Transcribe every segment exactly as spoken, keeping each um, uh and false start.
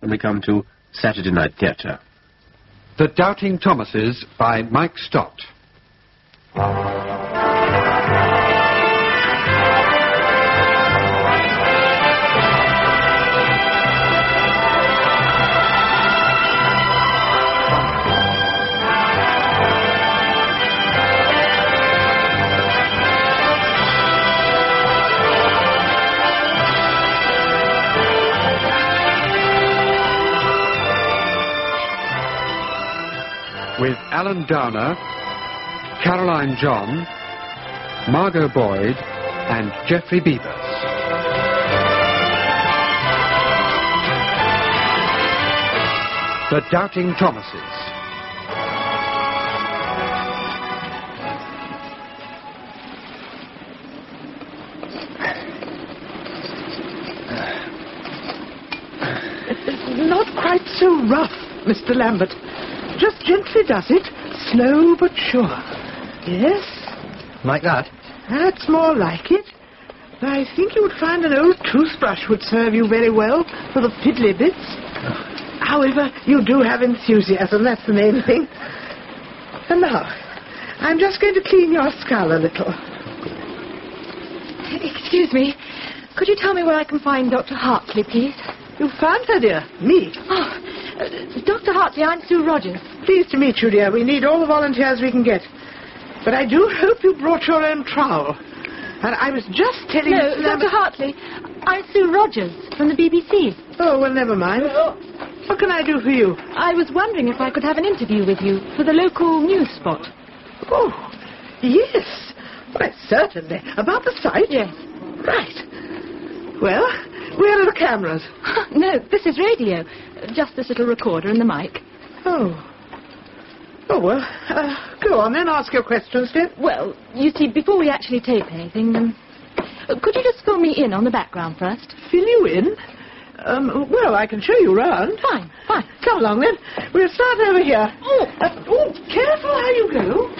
when we come to Saturday Night Theatre. The Doubting Thomases by Mike Stott. With Alan Downer, Caroline John, Margot Boyd, and Geoffrey Beavers. The Doubting Thomases. Not quite so rough, Mister Lambert. Just gently does it, slow but sure. Yes? Like that? That's more like it. I think you would find an old toothbrush would serve you very well for the fiddly bits. Oh. However, you do have enthusiasm, that's the main thing. And now, I'm just going to clean your skull a little. Excuse me, could you tell me where I can find Doctor Hartley, please? You found her, dear? Me? Oh, uh, Doctor Hartley, I'm Sue Rogers. Pleased to meet you, dear. We need all the volunteers we can get. But I do hope you brought your own trowel. And I was just telling No, Mister Doctor Hartley, I'm Sue Rogers from the B B C. Oh, well, never mind. What can I do for you? I was wondering if I could have an interview with you for the local news spot. Oh, yes. Why, certainly. About the site? Yes. Right. Well, where are the cameras? No, this is radio. Just this little recorder and the mic. Oh. Oh, well, uh, go on then, ask your questions, dear. Well, you see, before we actually tape anything, um, could you just fill me in on the background first? Fill you in? Um, well, I can show you round. Fine, fine. Come along then. We'll start over here. Oh, uh, oh careful how you go.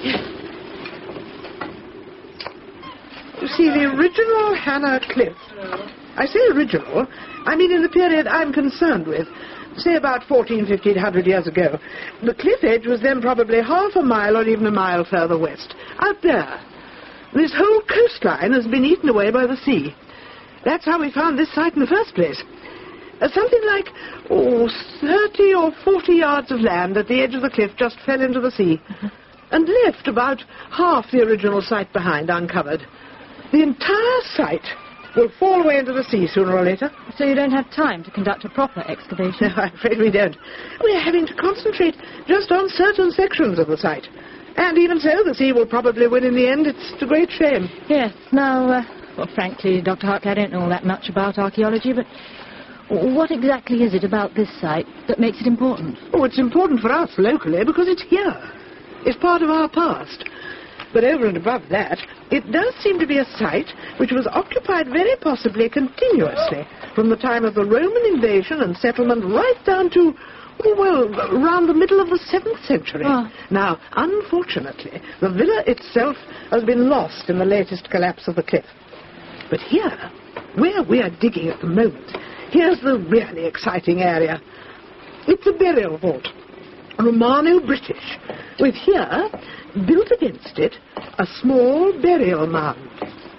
You see, the original Hannah Cliff. I say original, I mean in the period I'm concerned with. Say about fourteen, fifteen hundred years ago. The cliff edge was then probably half a mile or even a mile further west. Out there. This whole coastline has been eaten away by the sea. That's how we found this site in the first place. Uh, something like, oh, thirty or forty yards of land at the edge of the cliff just fell into the sea. Mm-hmm. And left about half the original site behind, uncovered. The entire site will fall away into the sea sooner or later. So you don't have time to conduct a proper excavation? No, I'm afraid we don't. We're having to concentrate just on certain sections of the site. And even so, the sea will probably win in the end. It's a great shame. Yes. Now, uh, well, frankly, Doctor Hartley, I don't know all that much about archaeology, but what exactly is it about this site that makes it important? Oh, it's important for us locally because it's here. It's part of our past. But over and above that, it does seem to be a site which was occupied very possibly continuously from the time of the Roman invasion and settlement right down to, oh, well, around the middle of the seventh century. Oh. Now, unfortunately, the villa itself has been lost in the latest collapse of the cliff. But here, where we're digging at the moment, here's the really exciting area. It's a burial vault, Romano-British, with here, built against it, a small burial mound,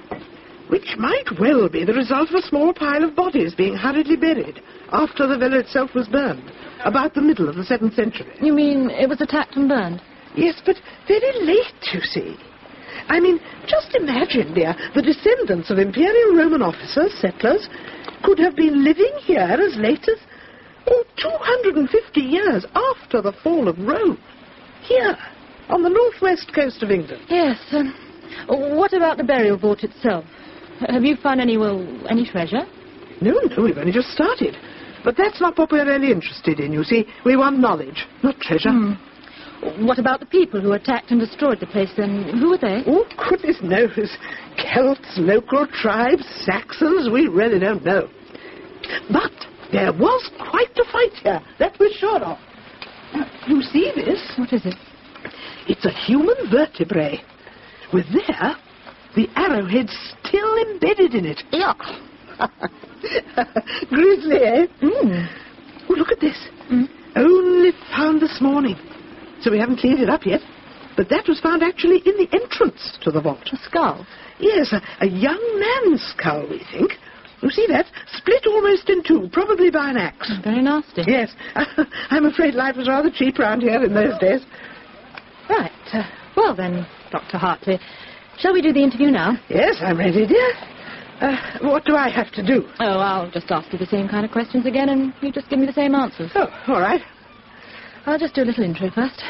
which might well be the result of a small pile of bodies being hurriedly buried after the villa itself was burned, about the middle of the seventh century. You mean it was attacked and burned? Yes, but very late, you see. I mean, just imagine, dear, the descendants of Imperial Roman officers, settlers, could have been living here as late as, oh, two hundred fifty years after the fall of Rome. Here, on the northwest coast of England. Yes. Um, what about the burial vault itself? Have you found any, well, any treasure? No, no, we've only just started. But that's not what we're really interested in, you see. We want knowledge, not treasure. Hmm. What about the people who attacked and destroyed the place, then? Who were they? Oh, goodness knows. Celts, local tribes, Saxons, we really don't know. But there was quite a fight here, that we're sure of. You see this? What is it? It's a human vertebrae, with there, the arrowhead still embedded in it. Yuck. Grisly, eh? Mm. Oh, look at this. Mm. Only found this morning. So we haven't cleaned it up yet. But that was found actually in the entrance to the vault. A skull? Yes, a, a young man's skull, we think. You see that? Split almost in two, probably by an axe. Very nasty. Yes. I'm afraid life was rather cheap round here in those days. Right. Uh, well then, Doctor Hartley, shall we do the interview now? Yes, I'm ready, dear. Uh, what do I have to do? Oh, I'll just ask you the same kind of questions again, and you just give me the same answers. Oh, all right. I'll just do a little intro first.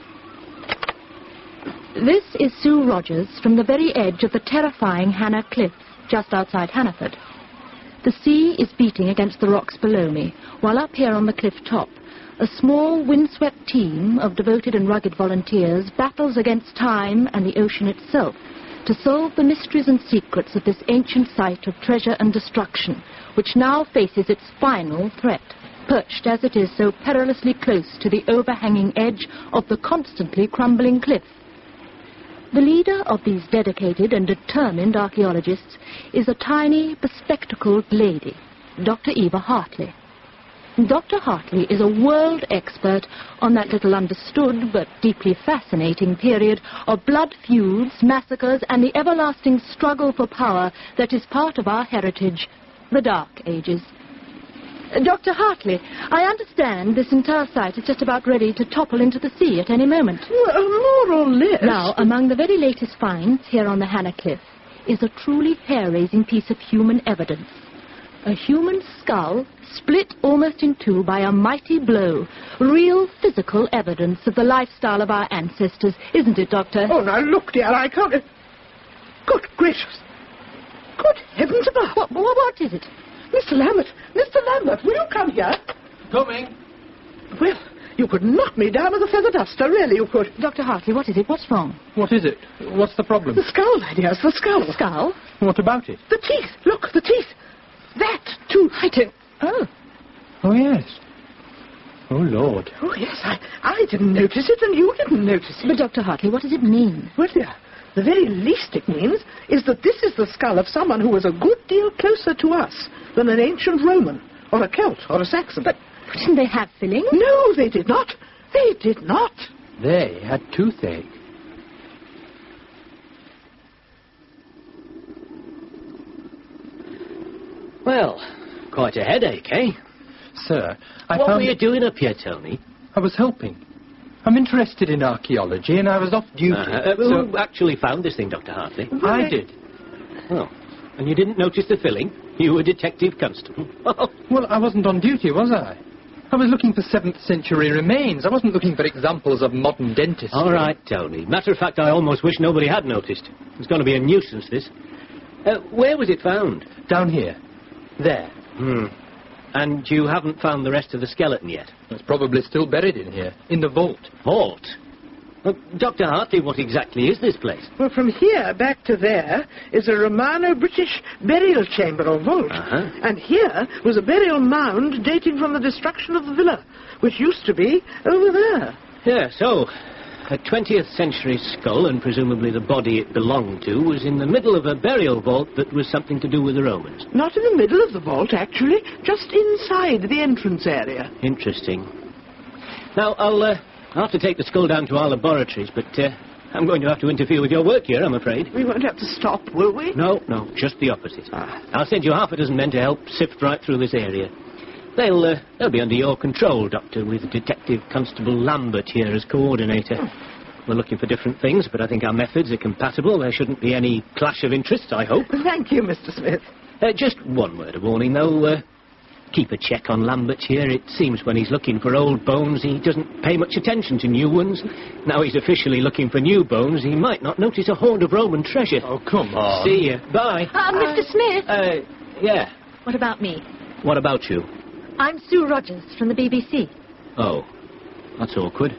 This is Sue Rogers from the very edge of the terrifying Hannah Cliff, just outside Hannaford. The sea is beating against the rocks below me, while up here on the cliff top, a small, windswept team of devoted and rugged volunteers battles against time and the ocean itself to solve the mysteries and secrets of this ancient site of treasure and destruction, which now faces its final threat, perched as it is so perilously close to the overhanging edge of the constantly crumbling cliff. The leader of these dedicated and determined archaeologists is a tiny, bespectacled lady, Doctor Eva Hartley. Doctor Hartley is a world expert on that little understood but deeply fascinating period of blood feuds, massacres, and the everlasting struggle for power that is part of our heritage, the Dark Ages. Doctor Hartley, I understand this entire site is just about ready to topple into the sea at any moment. Well, more or less. Now, among the very latest finds here on the Hannah Cliff is a truly hair-raising piece of human evidence. A human skull split almost in two by a mighty blow. Real physical evidence of the lifestyle of our ancestors, isn't it, Doctor? Oh, now look, dear, I can't... Good gracious. Good heavens above. What, what, what is it? Mister Lambert, Mister Lambert, will you come here? Coming. Well, you could knock me down with a feather duster, really, you could. Doctor Hartley, what is it? What's wrong? What is it? What's the problem? The skull, my dear, it's the skull. Skull? What about it? The teeth, look, the teeth. That, too. I don't... Oh. Oh, yes. Oh, Lord. Oh, yes, I, I didn't notice it, and you didn't notice it. But, Doctor Hartley, what does it mean? Well, dear, the very least it means is that this is the skull of someone who was a good deal closer to us than an ancient Roman, or a Celt, or a Saxon. But didn't they have filling? No, they did not. They did not. They had toothache. Well, quite a headache, eh? Sir, I what found... were you doing up here, Tony? I was helping. I'm interested in archaeology, and I was off duty. Uh, so... Who actually found this thing, Doctor Hartley? I did. Oh, and you didn't notice the filling? You were Detective Constable. Well, I wasn't on duty, was I? I was looking for seventh century remains. I wasn't looking for examples of modern dentistry. All right, Tony. Matter of fact, I almost wish nobody had noticed. It's going to be a nuisance, this. Uh, where was it found? Down here. There. Hmm. And you haven't found the rest of the skeleton yet? It's probably still buried in here, in the vault. Vault? Well, Doctor Hartley, what exactly is this place? Well, from here back to there is a Romano-British burial chamber or vault. Uh-huh. And here was a burial mound dating from the destruction of the villa, which used to be over there. Yeah, so a twentieth century skull, and presumably the body it belonged to, was in the middle of a burial vault that was something to do with the Romans. Not in the middle of the vault, actually, just inside the entrance area. Interesting. Now, I'll, uh, I'll have to take the skull down to our laboratories, but uh, I'm going to have to interfere with your work here, I'm afraid. We won't have to stop, will we? No, no, just the opposite. Ah. I'll send you half a dozen men to help sift right through this area. They'll, uh, they'll be under your control, Doctor, with Detective Constable Lambert here as coordinator. Oh. We're looking for different things, but I think our methods are compatible. There shouldn't be any clash of interests, I hope. Thank you, Mister Smith. Uh, just one word of warning, though. Uh, keep a check on Lambert here. It seems when he's looking for old bones, he doesn't pay much attention to new ones. Now he's officially looking for new bones, he might not notice a hoard of Roman treasure. Oh, come on. See you. Bye. Uh, Mister Smith. Uh, yeah. What about me? What about you? I'm Sue Rogers from the B B C. Oh, that's awkward.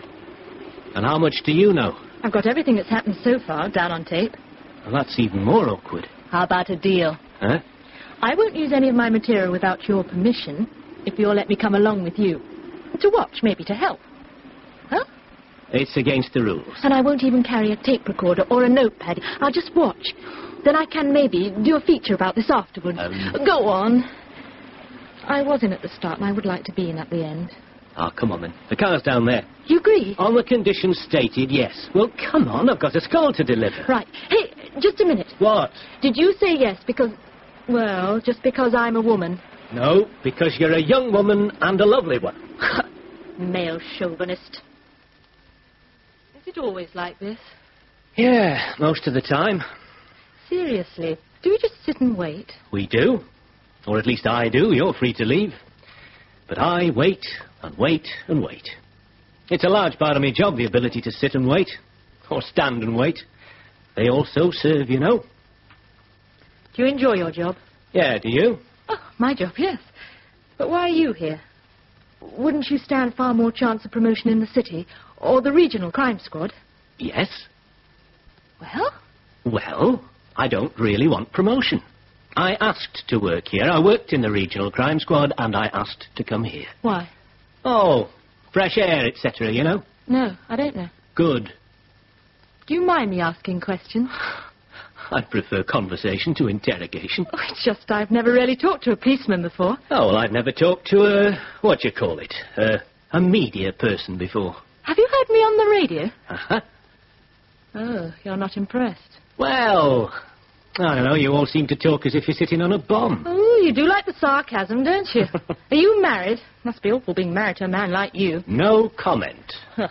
And how much do you know? I've got everything that's happened so far down on tape. Well, that's even more awkward. How about a deal? Huh? I won't use any of my material without your permission, if you'll let me come along with you. To watch, maybe to help. Huh? It's against the rules. And I won't even carry a tape recorder or a notepad. I'll just watch. Then I can maybe do a feature about this afterwards. Um... Go on. I was in at the start, and I would like to be in at the end. Ah, come on then. The car's down there. You agree? On the conditions stated, yes. Well, come on, I've got a skull to deliver. Right. Hey, just a minute. What? Did you say yes because... Well, just because I'm a woman? No, because you're a young woman and a lovely one. Male chauvinist. Is it always like this? Yeah, most of the time. Seriously, do we just sit and wait? We do. Or at least I do. You're free to leave. But I wait and wait and wait. It's a large part of my job, the ability to sit and wait. Or stand and wait. They also serve, you know. Do you enjoy your job? Yeah, do you? Oh, my job, yes. But why are you here? Wouldn't you stand far more chance of promotion in the city? Or the regional crime squad? Yes. Well? Well, I don't really want promotion. I asked to work here. I worked in the regional crime squad, and I asked to come here. Why? Oh, fresh air, et cetera, you know? No, I don't know. Good. Do you mind me asking questions? I prefer conversation to interrogation. Oh, it's just I've never really talked to a policeman before. Oh, well, I've never talked to a... what do you call it? Uh, a media person before. Have you heard me on the radio? Uh-huh. Oh, you're not impressed. Well, I don't know, you all seem to talk as if you're sitting on a bomb. Oh, you do like the sarcasm, don't you? Are you married? Must be awful being married to a man like you. No comment. Huh.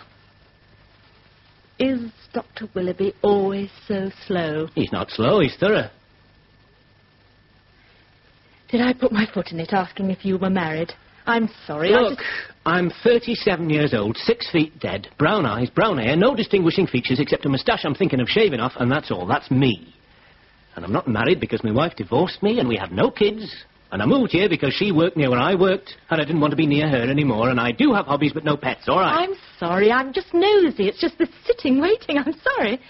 Is Doctor Willoughby always so slow? He's not slow, he's thorough. Did I put my foot in it asking if you were married? I'm sorry, I Look, just... I'm thirty-seven years old, six feet dead, brown eyes, brown hair, no distinguishing features except a moustache I'm thinking of shaving off, and that's all. That's me. And I'm not married because my wife divorced me, and we have no kids. And I moved here because she worked near where I worked, and I didn't want to be near her anymore, and I do have hobbies but no pets, all right? I'm sorry, I'm just nosy. It's just the sitting waiting, I'm sorry.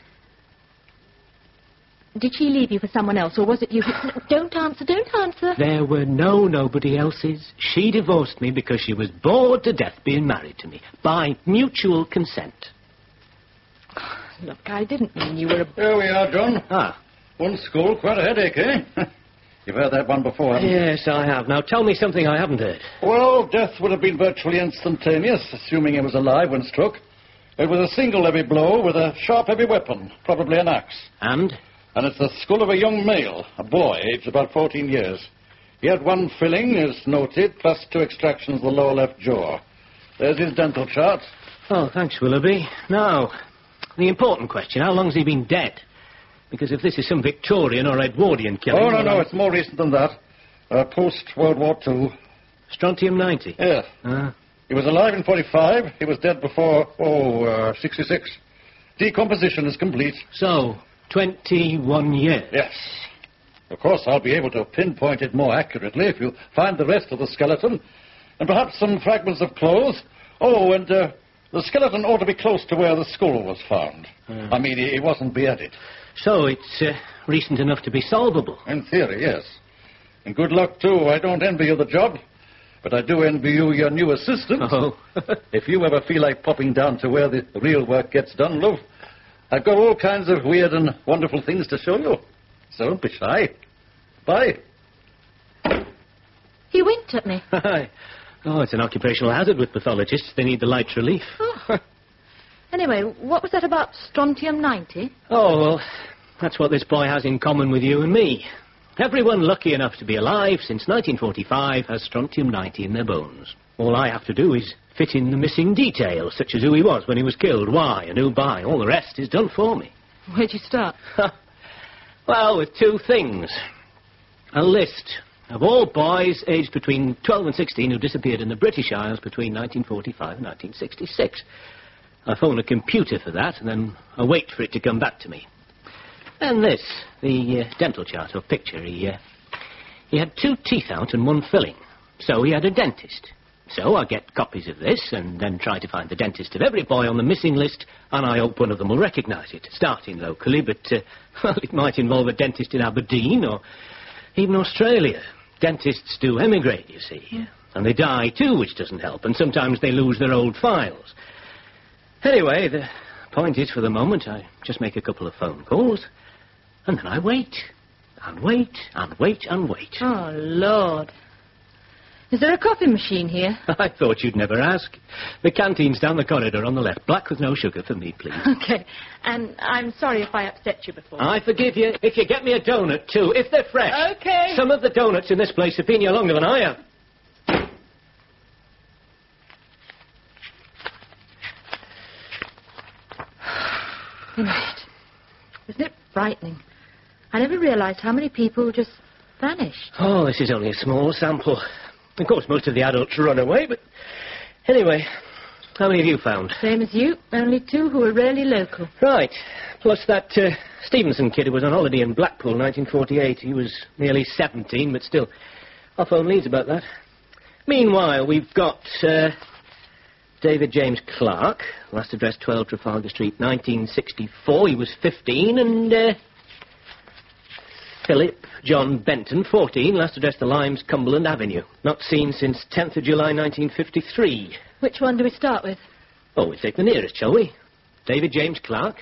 Did she leave you for someone else, or was it you who... Don't answer, don't answer. There were no nobody else's. She divorced me because she was bored to death being married to me, by mutual consent. Look, I didn't mean you were a... Here we are, John. Ah. One school, quite a headache, eh? You've heard that one before, haven't you? Yes, I have. Now, tell me something I haven't heard. Well, death would have been virtually instantaneous, assuming he was alive when struck. It was a single heavy blow with a sharp, heavy weapon, probably an axe. And? And it's the skull of a young male, a boy, aged about fourteen years. He had one filling, as noted, plus two extractions of the lower left jaw. There's his dental chart. Oh, thanks, Willoughby. Now, the important question, how long's he been dead? Because if this is some Victorian or Edwardian killing... Oh, no, well, no, I'm... it's more recent than that. Uh, Post-World War Two. Strontium ninety? Yes. Uh, he was alive in forty-five. He was dead before, oh, uh, sixty-six. Decomposition is complete. so, twenty-one years. Yes. Of course, I'll be able to pinpoint it more accurately if you find the rest of the skeleton. And perhaps some fragments of clothes. Oh, and uh, the skeleton ought to be close to where the skull was found. Uh. I mean, he, he wasn't beheaded. So, it's uh, recent enough to be solvable. In theory, yes. And good luck, too. I don't envy you the job. But I do envy you your new assistant. Oh. If you ever feel like popping down to where the real work gets done, love, I've got all kinds of weird and wonderful things to show you. So don't be shy. Bye. He winked at me. Oh, it's an occupational hazard with pathologists. They need the light relief. Oh. Anyway, what was that about strontium ninety? Oh, well, that's what this boy has in common with you and me. Everyone lucky enough to be alive since nineteen forty-five has strontium ninety in their bones. All I have to do is fit in the missing details, such as who he was when he was killed, why, and who by. All the rest is done for me. Where'd you start? Well, with two things. A list of all boys aged between twelve and sixteen who disappeared in the British Isles between nineteen forty-five and nineteen sixty-six. I phone a computer for that, and then I wait for it to come back to me. And this, the uh, dental chart or picture, he, uh, he had two teeth out and one filling. So he had a dentist. So I get copies of this and then try to find the dentist of every boy on the missing list, and I hope one of them will recognise it, starting locally, but, uh, well, it might involve a dentist in Aberdeen or even Australia. Dentists do emigrate, you see. Yeah. And they die too, which doesn't help, and sometimes they lose their old files. Anyway, the point is, for the moment, I just make a couple of phone calls, and then I wait, and wait, and wait, and wait. Oh, Lord. Is there a coffee machine here? I thought you'd never ask. The canteen's down the corridor on the left. Black with no sugar for me, please. Okay. And I'm sorry if I upset you before. I forgive you if you get me a donut, too, if they're fresh. Okay. Some of the donuts in this place have been here longer than I have. Isn't it? Isn't it frightening? I never realised how many people just vanished. Oh, this is only a small sample. Of course, most of the adults run away, but... Anyway, how many have you found? Same as you, only two who are really local. Right. Plus that uh, Stevenson kid who was on holiday in Blackpool, nineteen forty-eight. He was nearly seventeen, but still. I'll phone Leeds about that. Meanwhile, we've got... Uh, David James Clark, last address twelve Trafalgar Street, nineteen sixty-four. He was fifteen, and uh, Philip John Benton, fourteen, last address the Limes, Cumberland Avenue. Not seen since tenth of July, nineteen fifty-three. Which one do we start with? Oh, we'll take the nearest, shall we? David James Clark.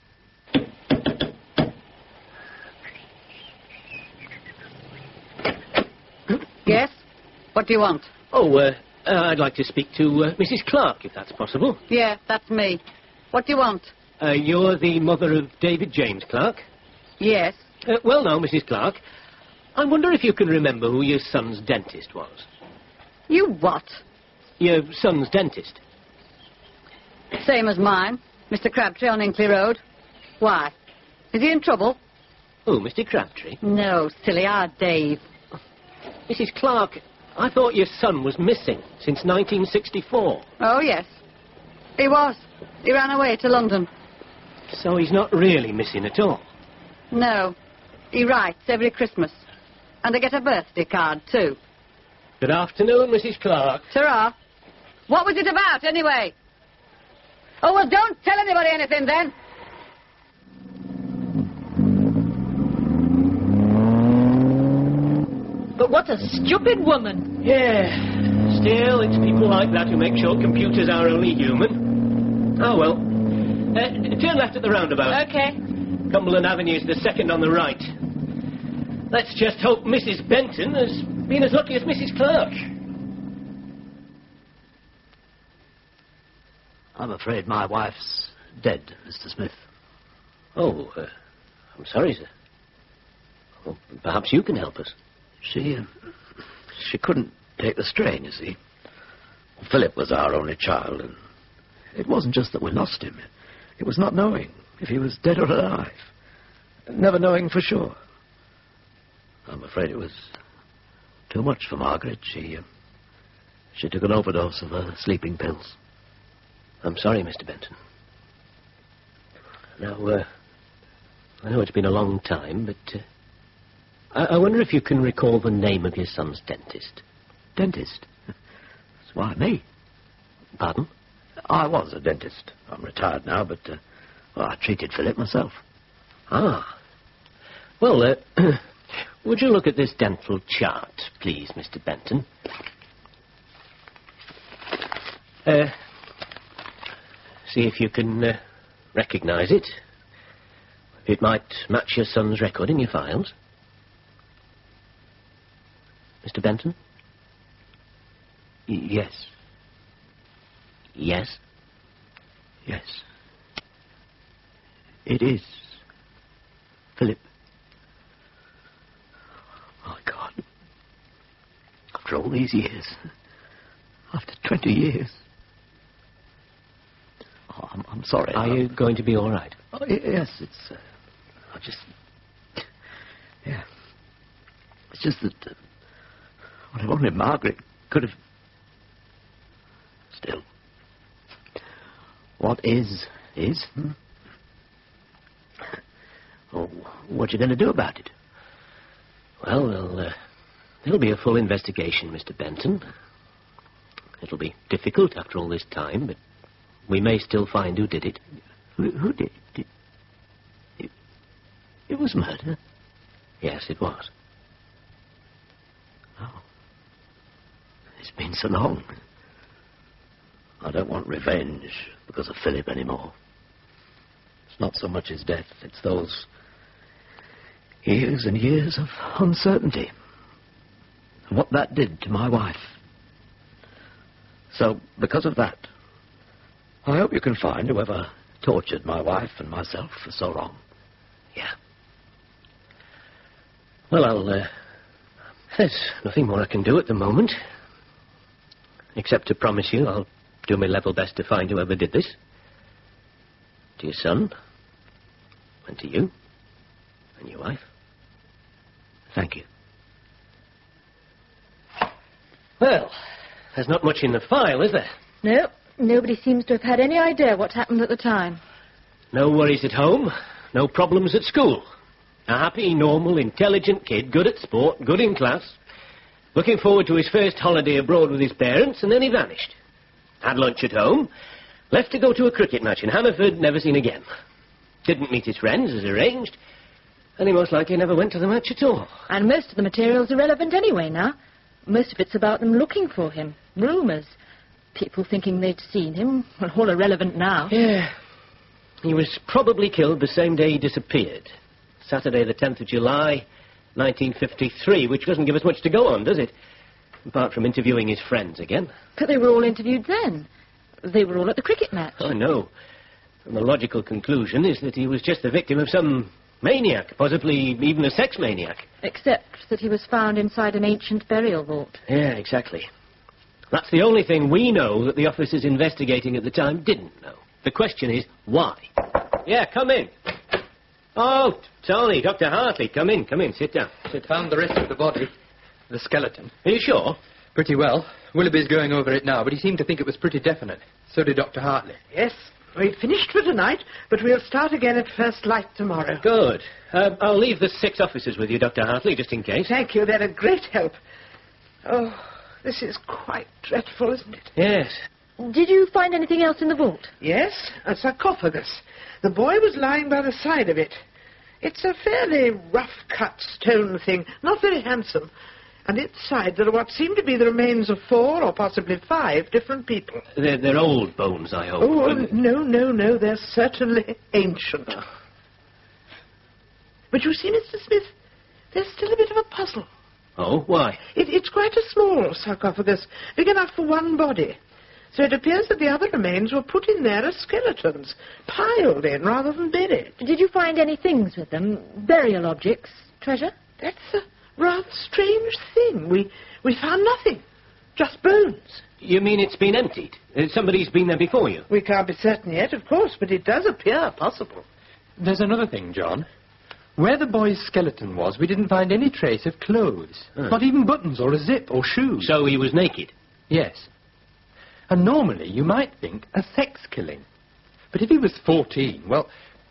Yes? What do you want? Oh, uh... Uh, I'd like to speak to uh, Missus Clark, if that's possible. Yeah, that's me. What do you want? Uh, you're the mother of David James Clark? Yes. Uh, well, now, Missus Clark, I wonder if you can remember who your son's dentist was. You what? Your son's dentist. Same as mine. Mister Crabtree on Inkley Road. Why? Is he in trouble? Oh, Mister Crabtree? No, silly, our Dave. Missus Clark... I thought your son was missing since nineteen sixty-four. Oh, yes. He was. He ran away to London. So he's not really missing at all? No. He writes every Christmas. And I get a birthday card, too. Good afternoon, Missus Clark. Ta-ra. What was it about, anyway? Oh, well, don't tell anybody anything, then. But what a stupid woman. Yeah. Still, it's people like that who make sure computers are only human. Oh, well. Uh, turn left at the roundabout. Okay. Cumberland Avenue is the second on the right. Let's just hope Missus Benton has been as lucky as Missus Clark. I'm afraid my wife's dead, Mister Smith. Oh, uh, I'm sorry, sir. Well, perhaps you can help us. She, uh, she couldn't take the strain, you see. Philip was our only child, and it wasn't just that we lost him. It was not knowing if he was dead or alive. Never knowing for sure. I'm afraid it was too much for Margaret. She, uh, she took an overdose of her sleeping pills. I'm sorry, Mister Benton. Now, uh, I know it's been a long time, but... Uh, I, I wonder if you can recall the name of your son's dentist. Dentist? That's why, me. Pardon? I was a dentist. I'm retired now, but uh, well, I treated Philip myself. Ah. Well, uh, would you look at this dental chart, please, Mister Benton? Uh, see if you can uh, recognize it. It might match your son's record in your files. Mister Benton? Y- yes. Yes? Yes. It is. Philip. My God. After all these years. After twenty years. Oh, I'm, I'm sorry. Are I'm, you going to be all right? Oh, y- yes, it's... Uh, I just... Yeah. It's just that... Uh, well, if only Margaret could have... Still. What is, is. Hmm? Oh, what you going to do about it? Well, there'll, uh, there'll be a full investigation, Mister Benton. It'll be difficult after all this time, but we may still find who did it. Who, who did it? It, it was murder? Yes, it was. Oh. It's been so long. I don't want revenge because of Philip anymore. It's not so much his death, it's those years and years of uncertainty. And what that did to my wife So, because of that, I hope you can find whoever tortured my wife and myself for so long. Yeah. Well, I'll, uh, there's nothing more I can do at the moment. Except to promise you I'll do my level best to find whoever did this. To your son. And to you. And your wife. Thank you. Well, there's not much in the file, is there? No, nobody seems to have had any idea what happened at the time. No worries at home. No problems at school. A happy, normal, intelligent kid, good at sport, good in class. Looking forward to his first holiday abroad with his parents, and then he vanished. Had lunch at home. Left to go to a cricket match in Hannaford, never seen again. Didn't meet his friends as arranged. And he most likely never went to the match at all. And most of the material's irrelevant anyway now. Most of it's about them looking for him. Rumours. People thinking they'd seen him. Well, all irrelevant now. Yeah. He was probably killed the same day he disappeared. Saturday the tenth of July, nineteen fifty-three, which doesn't give us much to go on, does it? Apart from interviewing his friends again. But they were all interviewed then. They were all at the cricket match. I know. And the logical conclusion is that he was just the victim of some maniac, possibly even a sex maniac. Except that he was found inside an ancient burial vault. Yeah, exactly. That's the only thing we know that the officers investigating at the time didn't know. The question is, why? Yeah, come in. Oh, Tony, Doctor Hartley, come in, come in, sit down. Sit Found the rest of the body, the skeleton. Are you sure? Pretty well. Willoughby's going over it now, but he seemed to think it was pretty definite. So did Doctor Hartley. Yes, we've finished for tonight, but we'll start again at first light tomorrow. Good. Uh, I'll leave the six officers with you, Doctor Hartley, just in case. Thank you, they're a great help. Oh, this is quite dreadful, isn't it? Yes. Did you find anything else in the vault? Yes, a sarcophagus. The boy was lying by the side of it. It's a fairly rough-cut stone thing, not very handsome. And inside there are what seem to be the remains of four or possibly five different people. They're, they're old bones, I hope. Oh, no, no, no, they're certainly ancient. But you see, Mister Smith, there's still a bit of a puzzle. Oh, why? It, it's quite a small sarcophagus, big enough for one body. So it appears that the other remains were put in there as skeletons, piled in rather than buried. Did you find any things with them? Burial objects? Treasure? That's a rather strange thing. We, we found nothing, just bones. You mean it's been emptied? Uh, somebody's been there before you? We can't be certain yet, of course, but it does appear possible. There's another thing, John. Where the boy's skeleton was, we didn't find any trace of clothes. Huh. Not even buttons or a zip or shoes. So he was naked? Yes. And normally you might think a sex killing. But if he was fourteen, well,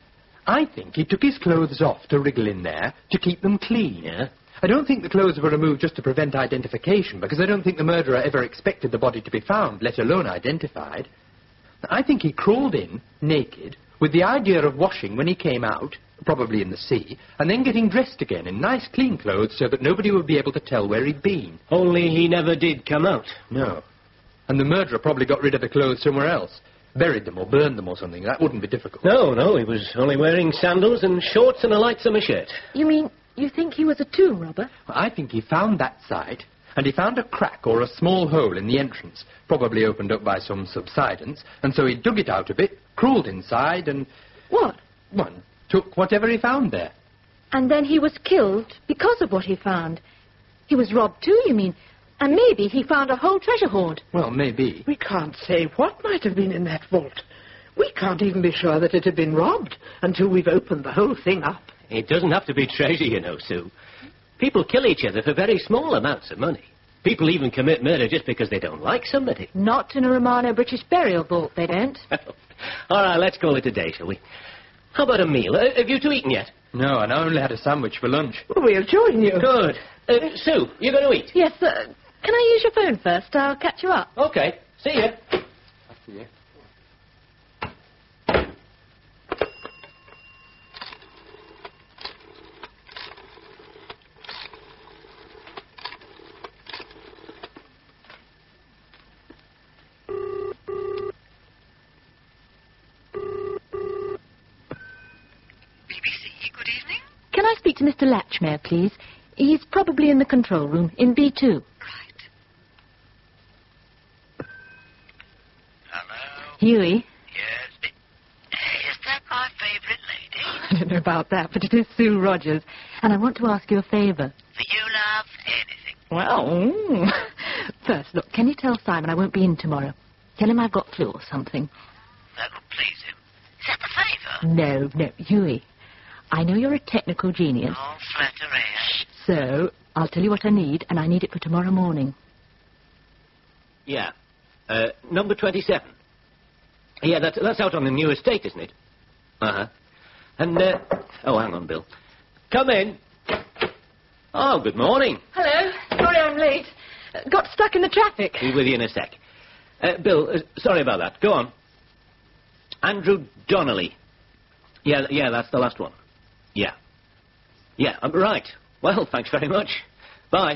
I think he took his clothes off to wriggle in there to keep them clean. Yeah? I don't think the clothes were removed just to prevent identification, because I don't think the murderer ever expected the body to be found, let alone identified. I think he crawled in, naked, with the idea of washing when he came out, probably in the sea, and then getting dressed again in nice clean clothes so that nobody would be able to tell where he'd been. Only he never did come out. No. And the murderer probably got rid of the clothes somewhere else. Buried them or burned them or something. That wouldn't be difficult. No, no, he was only wearing sandals and shorts and a light summer shirt. You mean you think he was a tomb robber? I think he found that site, and he found a crack or a small hole in the entrance, probably opened up by some subsidence, and so he dug it out a bit, crawled inside, and... What? One, took whatever he found there. And then he was killed because of what he found. He was robbed too, you mean? And maybe he found a whole treasure hoard. Well, maybe. We can't say what might have been in that vault. We can't even be sure that it had been robbed until we've opened the whole thing up. It doesn't have to be treasure, you know, Sue. People kill each other for very small amounts of money. People even commit murder just because they don't like somebody. Not in a Romano British burial vault, they don't. All right, let's call it a day, shall we? How about a meal? Uh, have you two eaten yet? No, and I only had a sandwich for lunch. We'll join you. Good. Uh, Sue, you going to eat? Yes, uh, can I use your phone first? I'll catch you up. Okay. See you. See you. Can I speak to Mister Latchmere, please? He's probably in the control room, in B two. Huey? Yes. Is that my favourite lady? I don't know about that, but it is Sue Rogers. And I want to ask you a favour. Do you love anything? Well, mm. First, look, can you tell Simon I won't be in tomorrow? Tell him I've got flu or something. That'll please him. Is that the favour? No, no, Huey. I know you're a technical genius. Oh, flattery. So, I'll tell you what I need, and I need it for tomorrow morning. Yeah. Uh, number twenty-seven. Yeah, that's, that's out on the new estate, isn't it? Uh-huh. And, uh... Oh, hang on, Bill. Come in. Oh, good morning. Hello. Sorry I'm late. Uh, got stuck in the traffic. Be with you in a sec. Uh, Bill, uh, sorry about that. Go on. Andrew Donnelly. Yeah, yeah, that's the last one. Yeah. Yeah, um, right. Well, thanks very much. Bye.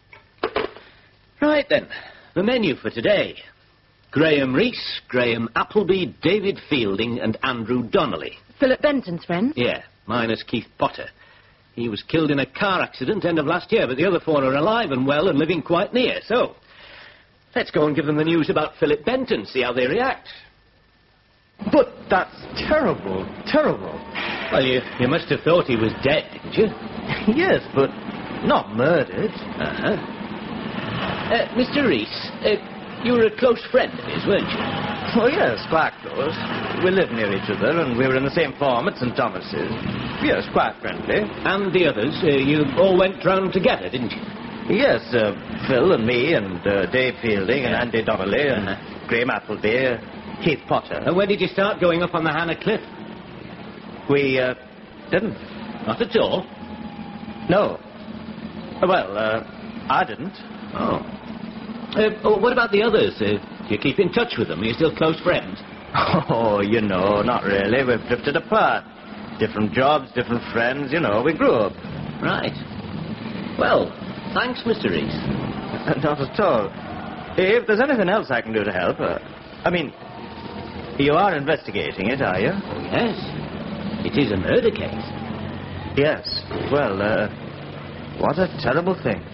Right, then. The menu for today. Graham Reese, Graham Appleby, David Fielding, and Andrew Donnelly. Philip Benton's friend? Yeah, minus Keith Potter. He was killed in a car accident end of last year, but the other four are alive and well and living quite near. So, let's go and give them the news about Philip Benton, see how they react. But that's terrible, terrible. Well, you, you must have thought he was dead, didn't you? Yes, but not murdered. Uh-huh. Uh, Mister Reese, uh, you were a close friend of his, weren't you? Oh, yes, quite close. We lived near each other, and we were in the same farm at Saint Thomas's. Yes, quite friendly. And the others, uh, you all went round together, didn't you? Yes, uh, Phil and me and uh, Dave Fielding and Yeah. Andy Donnelly and Uh-huh. Graham Appleby, uh, Keith Potter. And when did you start going up on the Hannah Cliff? We uh, didn't. Not at all. No. Well, uh, I didn't. Oh. Uh, oh, what about the others? Uh, do you keep in touch with them? Are you still close friends? Oh, you know, not really. We've drifted apart. Different jobs, different friends, you know, we grew up. Right. Well, thanks, Mister Reese. Not at all. If there's anything else I can do to help, uh, I mean, you are investigating it, are you? Oh, yes. It is a murder case. Yes. Well, uh, what a terrible thing.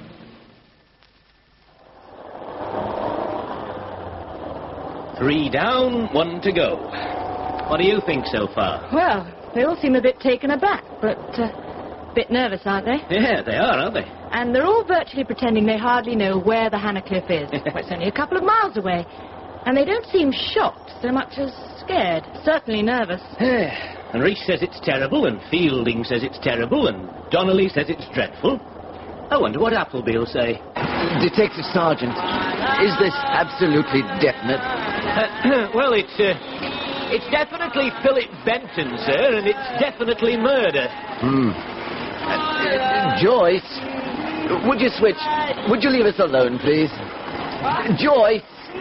Three down, one to go. What do you think so far? Well, they all seem a bit taken aback, but uh, a bit nervous, aren't they? Yeah, they are, aren't they? And they're all virtually pretending they hardly know where the Hannah Cliff is. Well, it's only a couple of miles away. And they don't seem shocked so much as scared. Certainly nervous. And Reese says it's terrible, and Fielding says it's terrible, and Donnelly says it's dreadful. I wonder what Appleby will say. Detective Sergeant, is this absolutely definite? Uh, well, it's, uh, it's definitely Philip Benton, sir, and it's definitely murder. Hmm. Uh, Joyce, would you switch? Would you leave us alone, please? Joyce!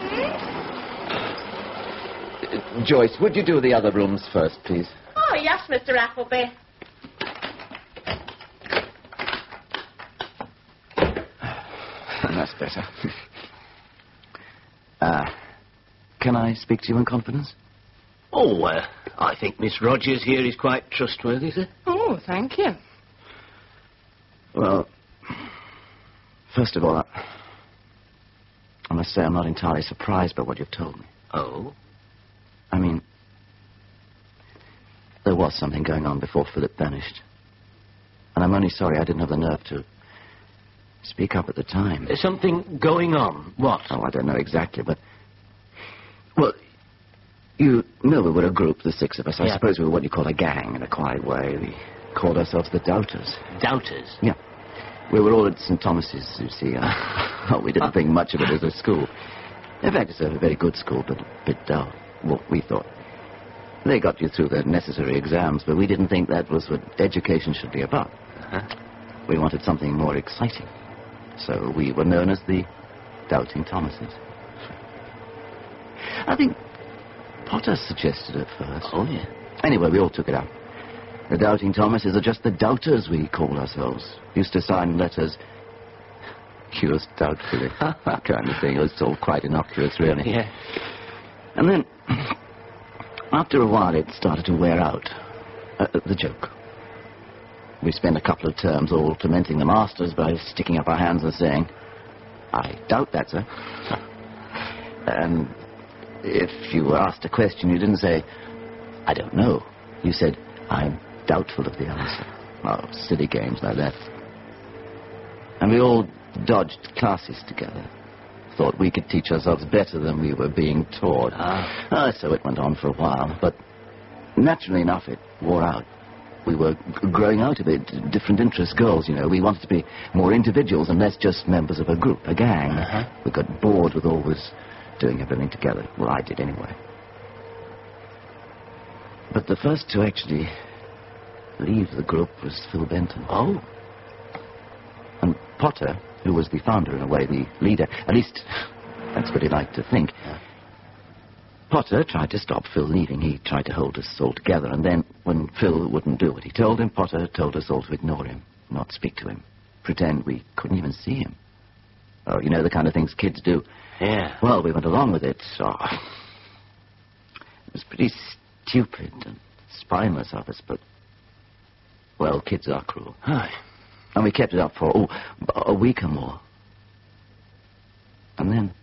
Joyce, would you do the other rooms first, please? Oh, yes, Mister Appleby. That's better. uh, can I speak to you in confidence? Oh, uh, I think Miss Rogers here is quite trustworthy, sir. Oh, thank you. Well, first of all, I, I must say I'm not entirely surprised by what you've told me. Oh? I mean, there was something going on before Philip vanished. And I'm only sorry I didn't have the nerve to speak up at the time. There's something going on. What? Oh, I don't know exactly, but... Well, you know we were a group, the six of us. I Yeah. suppose we were what you call a gang in a quiet way. We called ourselves the Doubters. Doubters? Yeah. We were all at Saint Thomas's, you see. And, oh, we didn't think much of it as a school. In fact, it's a very good school, but a bit dull, what we thought. They got you through the necessary exams, but we didn't think that was what education should be about. Uh-huh. We wanted something more exciting. So we were known as the Doubting Thomases. I think Potter suggested it first. Oh, yeah. Anyway, we all took it up. The Doubting Thomases are just the doubters, we called ourselves. Used to sign letters. Curious doubtfully. That kind of thing. It was all quite innocuous, really. Yeah. And then, after a while, it started to wear out. Uh, the joke. We spent a couple of terms all tormenting the masters by sticking up our hands and saying, I doubt that, sir. And if you were asked a question, you didn't say, I don't know. You said, I'm doubtful of the answer. Oh, silly games like that. And we all dodged classes together. Thought we could teach ourselves better than we were being taught. Ah. Ah, so it went on for a while, but naturally enough, it wore out. We were g- growing out of it, different interest goals, you know. We wanted to be more individuals and less just members of a group, a gang. Uh-huh. We got bored with always doing everything together. Well, I did anyway. But the first to actually leave the group was Phil Benton. Oh. And Potter, who was the founder in a way, the leader, at least that's what he liked to think. Yeah. Potter tried to stop Phil leaving. He tried to hold us all together, and then when Phil wouldn't do what he told him, Potter told us all to ignore him, not speak to him, pretend we couldn't even see him. Oh, you know the kind of things kids do. Yeah. Well, we went along with it, so it was pretty stupid and spineless of us, but, well, kids are cruel. Aye. And we kept it up for, oh, a week or more. And then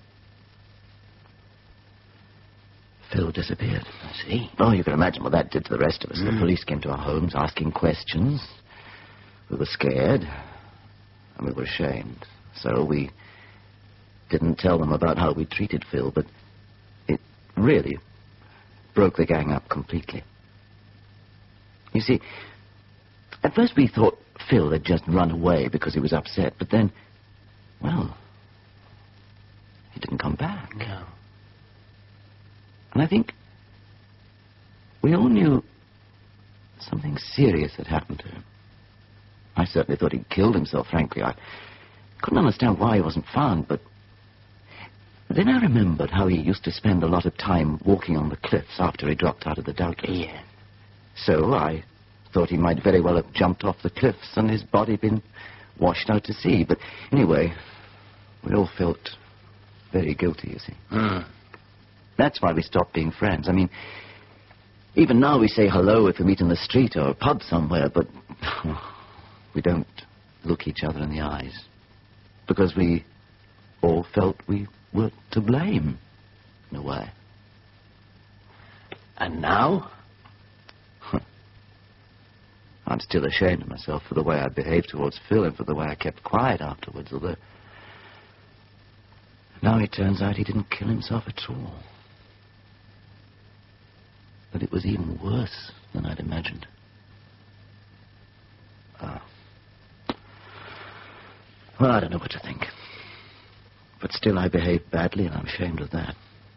Phil disappeared. I see. Oh, you can imagine what that did to the rest of us. Mm. The police came to our homes asking questions. We were scared, and we were ashamed. So we didn't tell them about how we treated Phil, but it really broke the gang up completely. You see, at first we thought Phil had just run away because he was upset, but then, well, he didn't come back. No. And I think we all knew something serious had happened to him. I certainly thought he'd killed himself, frankly. I couldn't understand why he wasn't found, but then I remembered how he used to spend a lot of time walking on the cliffs after he dropped out of the Douglas. Yeah. So I thought he might very well have jumped off the cliffs and his body been washed out to sea. But anyway, we all felt very guilty, you see. Mm. That's why we stopped being friends. I mean, even now we say hello if we meet in the street or a pub somewhere, but we don't look each other in the eyes. Because we all felt we were to blame, in a way. And now? I'm still ashamed of myself for the way I behaved towards Phil and for the way I kept quiet afterwards, although now it turns out he didn't kill himself at all. But it was even worse than I'd imagined. Uh, well, I don't know what to think. But still, I behaved badly, and I'm ashamed of that.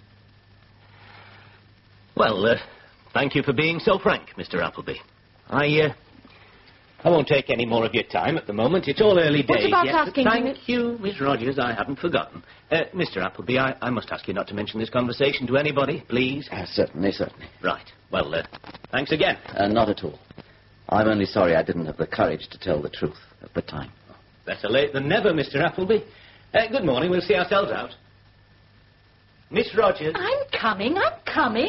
Well, uh, thank you for being so frank, Mister Appleby. I, uh, I won't take any more of your time at the moment. It's all early What days about yet. asking but him Thank if- you, Miss Rogers. I haven't forgotten. Uh, Mister Appleby, I, I must ask you not to mention this conversation to anybody, please. Uh, certainly, certainly. Right. Well, uh, thanks again. Uh, not at all. I'm only sorry I didn't have the courage to tell the truth at the time. Better late than never, Mister Appleby. Uh, good morning. We'll see ourselves out. Miss Rogers. I'm coming, I'm coming.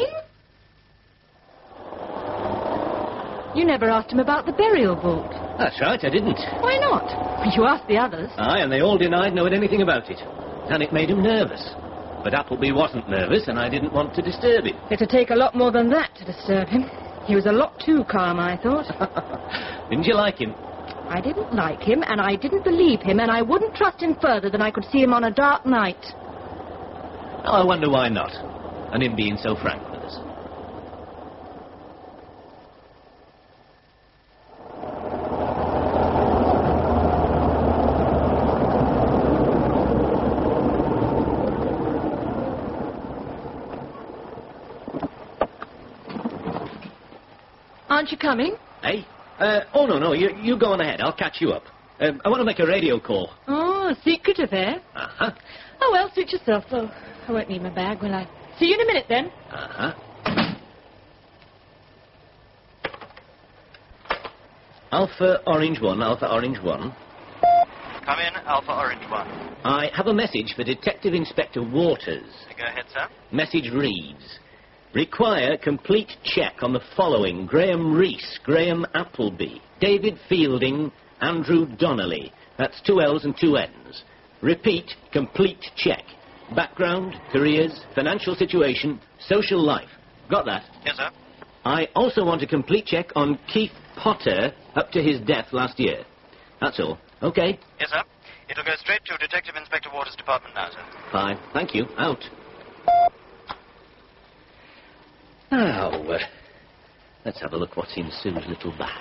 You never asked him about the burial vault. That's right, I didn't. Why not? You asked the others. Aye, and they all denied knowing anything about it. And it made him nervous. But Appleby wasn't nervous, and I didn't want to disturb him. It'd take a lot more than that to disturb him. He was a lot too calm, I thought. Didn't you like him? I didn't like him, and I didn't believe him, and I wouldn't trust him further than I could see him on a dark night. Oh, I wonder why not. And him being so frank with us. Aren't you coming? Hey? Uh, oh, no, no, you, you go on ahead. I'll catch you up. Um, I want to make a radio call. Oh, a secret affair. Uh-huh. Oh, well, suit yourself, though. I won't need my bag, will I? See you in a minute, then. Uh-huh. Alpha Orange one, Alpha Orange one. Come in, Alpha Orange one. I have a message for Detective Inspector Waters. Go ahead, sir. Message reads, require complete check on the following: Graham Reese, Graham Appleby, David Fielding, Andrew Donnelly. That's two L's and two N's. Repeat, complete check. background, careers, financial situation, social life. Got that? Yes, sir. I also want a complete check on Keith Potter up to his death last year. That's all. Okay? Yes, sir. It'll go straight to Detective Inspector Waters' department now, sir. Fine. Thank you. Out. Now, uh, let's have a look what's in Sue's little bag.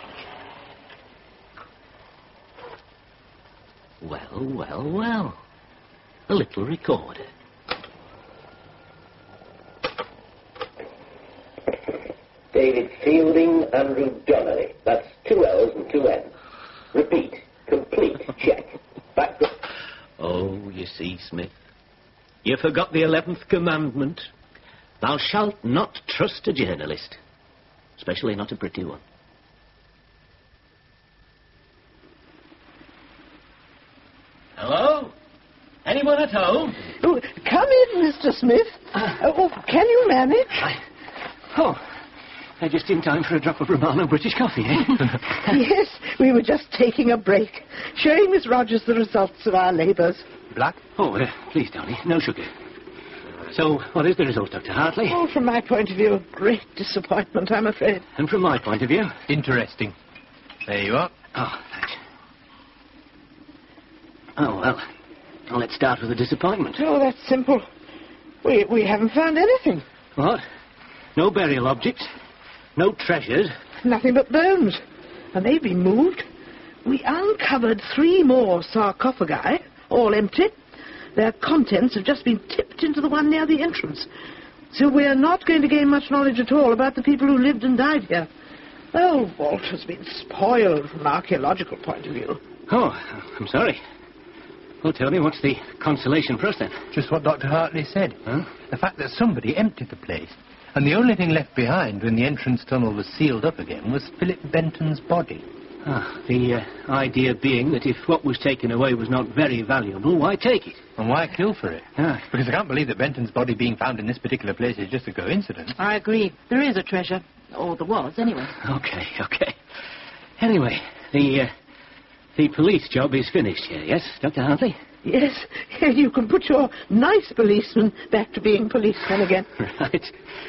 Well, well, well. A little recorder. David Fielding, Andrew Donnelly. That's two L's and two N's. Repeat. Complete check. Back to... Oh, you see, Smith. You forgot the eleventh commandment. Thou shalt not trust a journalist. Especially not a pretty one. Hello? Anyone at home? Oh, come in, Mister Smith. Uh, oh, can you manage? I... Oh, they're just in time for a drop of Romano British coffee, eh? Yes, we were just taking a break, showing Miss Rogers the results of our labours. Black? Oh, uh, please, Tony, no sugar. So, what is the result, Doctor Hartley? Oh, from my point of view, a great disappointment, I'm afraid. And from my point of view? Interesting. There you are. Oh, thanks. Oh, well, well, let's start with the disappointment. Oh, that's simple. We, we haven't found anything. What? No burial objects? No treasures? Nothing but bones. And they've been moved. We uncovered three more sarcophagi, all empty. Their contents have just been tipped into the one near the entrance. So we're not going to gain much knowledge at all about the people who lived and died here. The whole vault has been spoiled from an archaeological point of view. Oh, I'm sorry. Well, tell me, what's the consolation for us, then? Just what Doctor Hartley said. Huh? The fact that somebody emptied the place. And the only thing left behind when the entrance tunnel was sealed up again was Philip Benton's body. Ah, the uh, idea being that if what was taken away was not very valuable, why take it? And why kill for it? Ah. Because I can't believe that Benton's body being found in this particular place is just a coincidence. I agree. There is a treasure. Or there was, anyway. Okay, okay. Anyway, the, uh, the police job is finished here, yes, Doctor Hartley? Yes, you can put your nice policemen back to being policemen again. Right.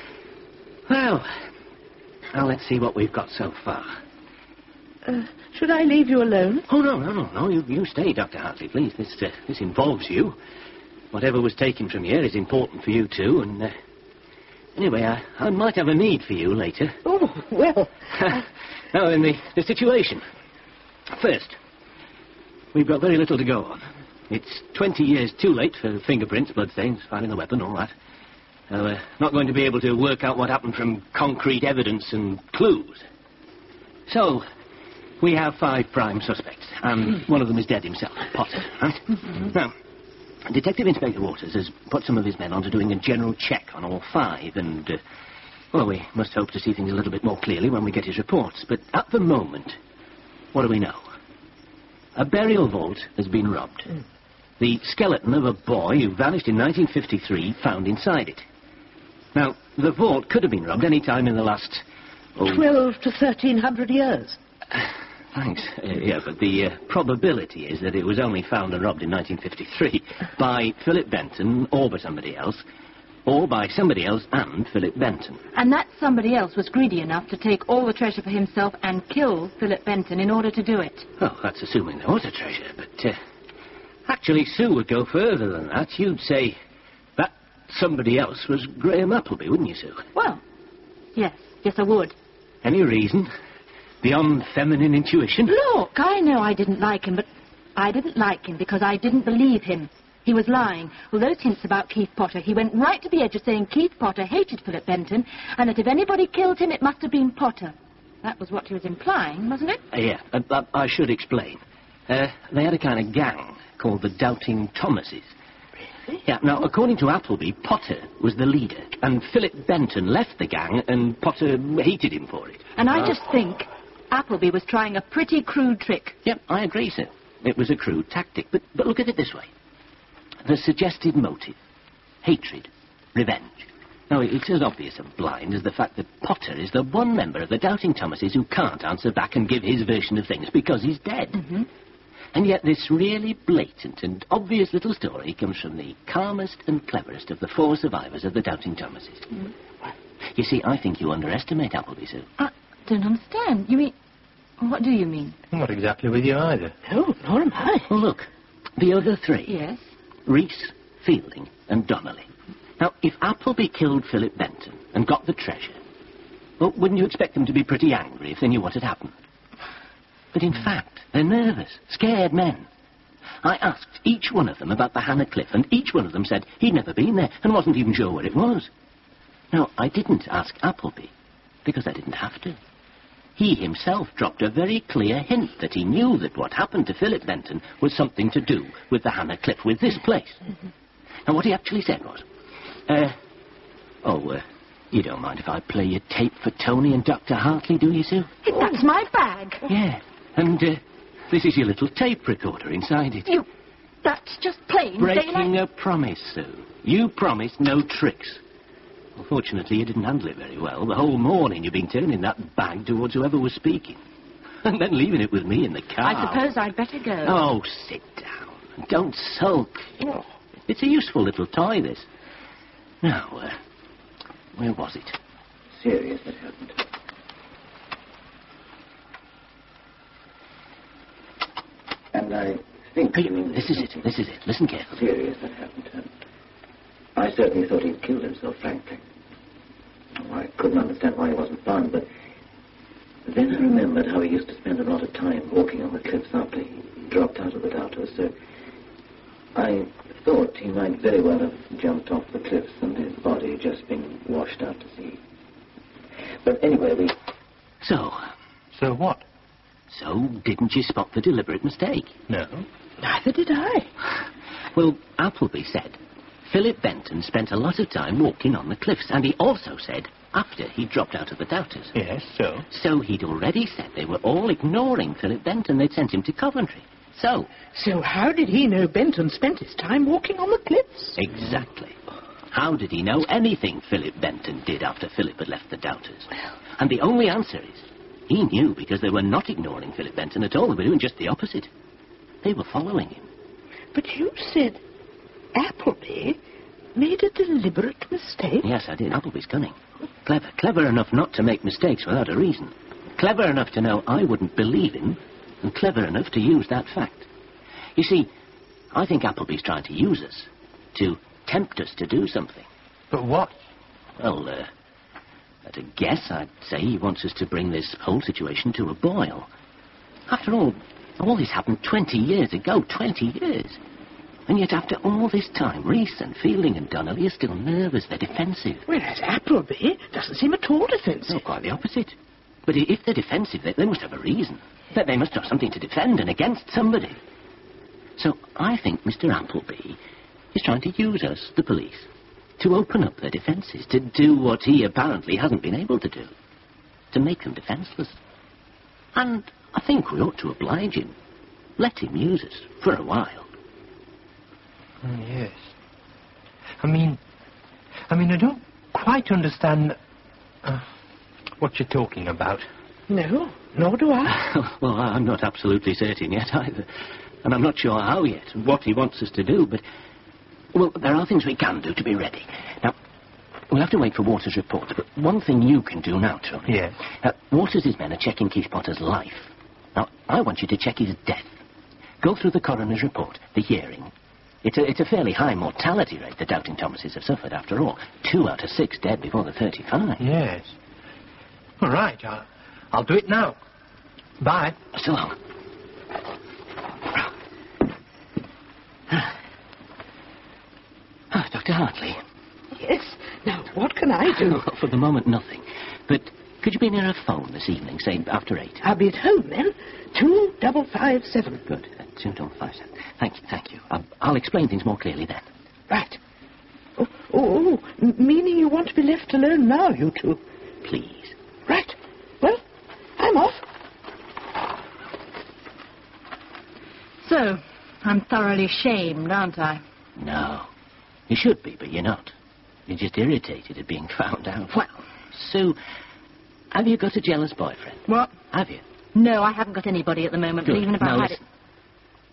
Well, now let's see what we've got so far. Uh, should I leave you alone? Oh, no, no, no, no. You, you stay, Doctor Hartley, please. This, uh, this involves you. Whatever was taken from here is important for you, too, and... Uh, anyway, I, I might have a need for you later. Oh, well... Now, then, the, the situation. First, we've got very little to go on. It's twenty years too late for fingerprints, bloodstains, finding the weapon, all that. Uh, we're not going to be able to work out what happened from concrete evidence and clues. So, we have five prime suspects, and one of them is dead himself, Potter, right? Mm-hmm. Now, Detective Inspector Waters has put some of his men on to doing a general check on all five, and, uh, well, we must hope to see things a little bit more clearly when we get his reports. But at the moment, what do we know? A burial vault has been robbed. Mm. The skeleton of a boy who vanished in nineteen fifty-three found inside it. Now, the vault could have been robbed any time in the last... Oh, Twelve to thirteen hundred years. Uh, thanks. Uh, yeah, but the uh, probability is that it was only found and robbed in nineteen fifty-three by Philip Benton or by somebody else, or by somebody else and Philip Benton. And that somebody else was greedy enough to take all the treasure for himself and kill Philip Benton in order to do it. Oh, that's assuming there was a treasure, but... Uh, actually, Sue would go further than that. You'd say that somebody else was Graham Appleby, wouldn't you, Sue? Well, yes. Yes, I would. Any reason? Beyond feminine intuition? Look, I know I didn't like him, but I didn't like him because I didn't believe him. He was lying. All those hints about Keith Potter, he went right to the edge of saying Keith Potter hated Philip Benton, and that if anybody killed him, it must have been Potter. That was what he was implying, wasn't it? Uh, yeah, uh, uh, I should explain. Uh, they had a kind of gang called the Doubting Thomases. Really? Yeah, now, according to Appleby, Potter was the leader, and Philip Benton left the gang, and Potter hated him for it. And I just think Appleby was trying a pretty crude trick. Yep, I agree, sir. It was a crude tactic, but, but look at it this way. The suggested motive, hatred, revenge. Now, it's as obvious and blind as the fact that Potter is the one member of the Doubting Thomases who can't answer back and give his version of things because he's dead. Mm-hmm. And yet this really blatant and obvious little story comes from the calmest and cleverest of the four survivors of the Doubting Thomases. Mm. You see, I think you underestimate Appleby, Sue. I don't understand. You mean... What do you mean? I'm not exactly with you either. No, nor am I. Well, look, the other three. Yes? Reese, Fielding, and Donnelly. Now, if Appleby killed Philip Benton and got the treasure, well, wouldn't you expect them to be pretty angry if they knew what had happened? But in fact, they're nervous, scared men. I asked each one of them about the Hannah Cliff, and each one of them said he'd never been there and wasn't even sure where it was. Now, I didn't ask Appleby, because I didn't have to. He himself dropped a very clear hint that he knew that what happened to Philip Benton was something to do with the Hannah Cliff, with this place. Mm-hmm. Now, what he actually said was, uh, oh, uh, you don't mind if I play your tape for Tony and Doctor Hartley, do you, Sue? That's my bag. Yeah, and uh, this is your little tape recorder inside it. You... That's just plain Breaking daylight. a promise, Sue. You promised no tricks. Unfortunately, you didn't handle it very well. The whole morning you've been turning that bag towards whoever was speaking. And then leaving it with me in the car. I suppose I'd better go. Oh, sit down. And don't sulk. Oh, it's a useful little toy, this. Now, uh, where was it? Serious, that happened. And I think... Hey, this is it, this is it. Listen carefully. Serious, that happened. And I certainly thought he'd killed himself, frankly. Oh, I couldn't understand why he wasn't found, but then I remembered how he used to spend a lot of time walking on the cliffs after he dropped out of the Doubters, so I thought he might very well have jumped off the cliffs and his body just been washed out to sea. But anyway, we... So? So what? So, didn't you spot the deliberate mistake? No. Neither did I. Well, Appleby said Philip Benton spent a lot of time walking on the cliffs, and he also said after he dropped out of the Doubters. Yes, so? So he'd already said they were all ignoring Philip Benton. They'd sent him to Coventry. So... So how did he know Benton spent his time walking on the cliffs? Exactly. How did he know anything Philip Benton did after Philip had left the Doubters? Well, and the only answer is he knew because they were not ignoring Philip Benton at all. They were doing just the opposite. They were following him. But you said Appleby made a deliberate mistake? Yes, I did. Appleby's cunning. Clever. Clever enough not to make mistakes without a reason. Clever enough to know I wouldn't believe him, and clever enough to use that fact. You see, I think Appleby's trying to use us, to tempt us to do something. But what? Well, uh, at a guess, I'd say he wants us to bring this whole situation to a boil. After all, all this happened twenty years ago, twenty years. And yet after all this time, Reese and Fielding and Donnelly are still nervous, they're defensive. Whereas Appleby doesn't seem at all defensive. No, quite the opposite. But if they're defensive, they, they must have a reason. That they must have something to defend and against somebody. So I think Mister Appleby is trying to use us, the police, to open up their defences, to do what he apparently hasn't been able to do, to make them defenceless. And I think we ought to oblige him. Let him use us for a while. Oh, yes. I mean, I mean, I don't quite understand uh, what you're talking about. No, nor do I. Well, I'm not absolutely certain yet either. And I'm not sure how yet, and what he wants us to do, but... Well, there are things we can do to be ready. Now, we'll have to wait for Waters' report, but one thing you can do now, Tony... Yes? Uh, Waters' men are checking Keith Potter's life. Now, I want you to check his death. Go through the coroner's report, the hearing. It's a, it's a fairly high mortality rate the Doubting Thomases have suffered, after all. Two out of six dead before the thirty-five. Yes. All right, I'll, I'll do it now. Bye. So long. Ah, Doctor Hartley. Yes? Now, what can I do? Oh, for the moment, nothing. But could you be near a phone this evening, say after eight? I'll be at home then. Two double five seven. Good. Uh, two double five seven. Thank you, thank you. I'll, I'll explain things more clearly then. Right. Oh, oh, oh, m- meaning you want to be left alone now, you two? Please. Right. Well, I'm off. So, I'm thoroughly shamed, aren't I? No. You should be, but you're not. You're just irritated at being found out. Well, Sue, have you got a jealous boyfriend? What? Have you? No, I haven't got anybody at the moment, Good. even if Now I had listen. it.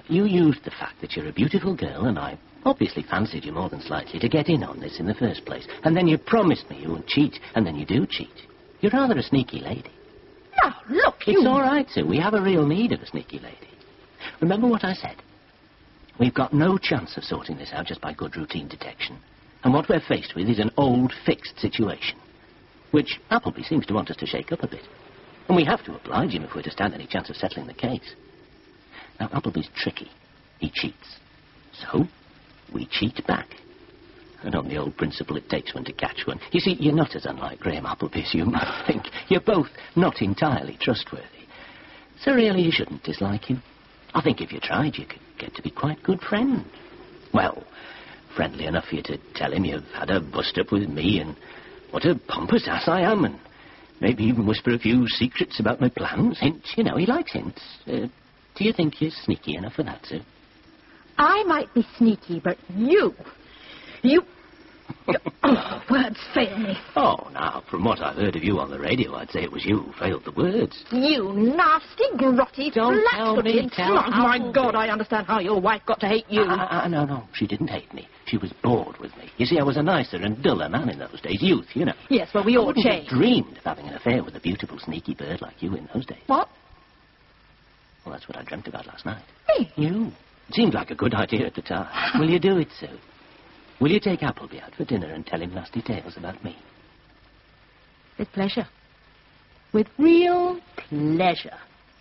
you used the fact that you're a beautiful girl, and I obviously fancied you more than slightly, to get in on this in the first place. And then you promised me you wouldn't cheat, and then you do cheat. You're rather a sneaky lady. Now, look, It's you... all right, Sue. We have a real need of a sneaky lady. Remember what I said? We've got no chance of sorting this out just by good routine detection. And what we're faced with is an old, fixed situation, which Appleby seems to want us to shake up a bit. And we have to oblige him if we're to stand any chance of settling the case. Now, Appleby's tricky. He cheats. So, we cheat back. And on the old principle, it takes one to catch one. You see, you're not as unlike Graham Appleby as you might think. You're both not entirely trustworthy. So really, you shouldn't dislike him. I think if you tried, you could get to be quite good friends. Well, friendly enough for you to tell him you've had a bust-up with me and what a pompous ass I am, and maybe even whisper a few secrets about my plans. Hints, you know, he likes hints. Uh, do you think you're sneaky enough for that, Sue? I might be sneaky, but you... You... Oh, words fail me. Oh, now, from what I've heard of you on the radio, I'd say it was you who failed the words. You nasty, grotty, Don't tell me, flat-footed tell slut. My Appleby. God, I understand how your wife got to hate you. Uh, uh, no, no, she didn't hate me. She was bored with me. You see, I was a nicer and duller man in those days. Youth, you know. Yes, well, we I all wouldn't changed. have dreamed of having an affair with a beautiful, sneaky bird like you in those days. What? Well, that's what I dreamt about last night. Me? You. It seemed like a good idea at the time. Will you do it, Sue? Will you take Appleby out for dinner and tell him nasty tales about me? With pleasure. With real pleasure.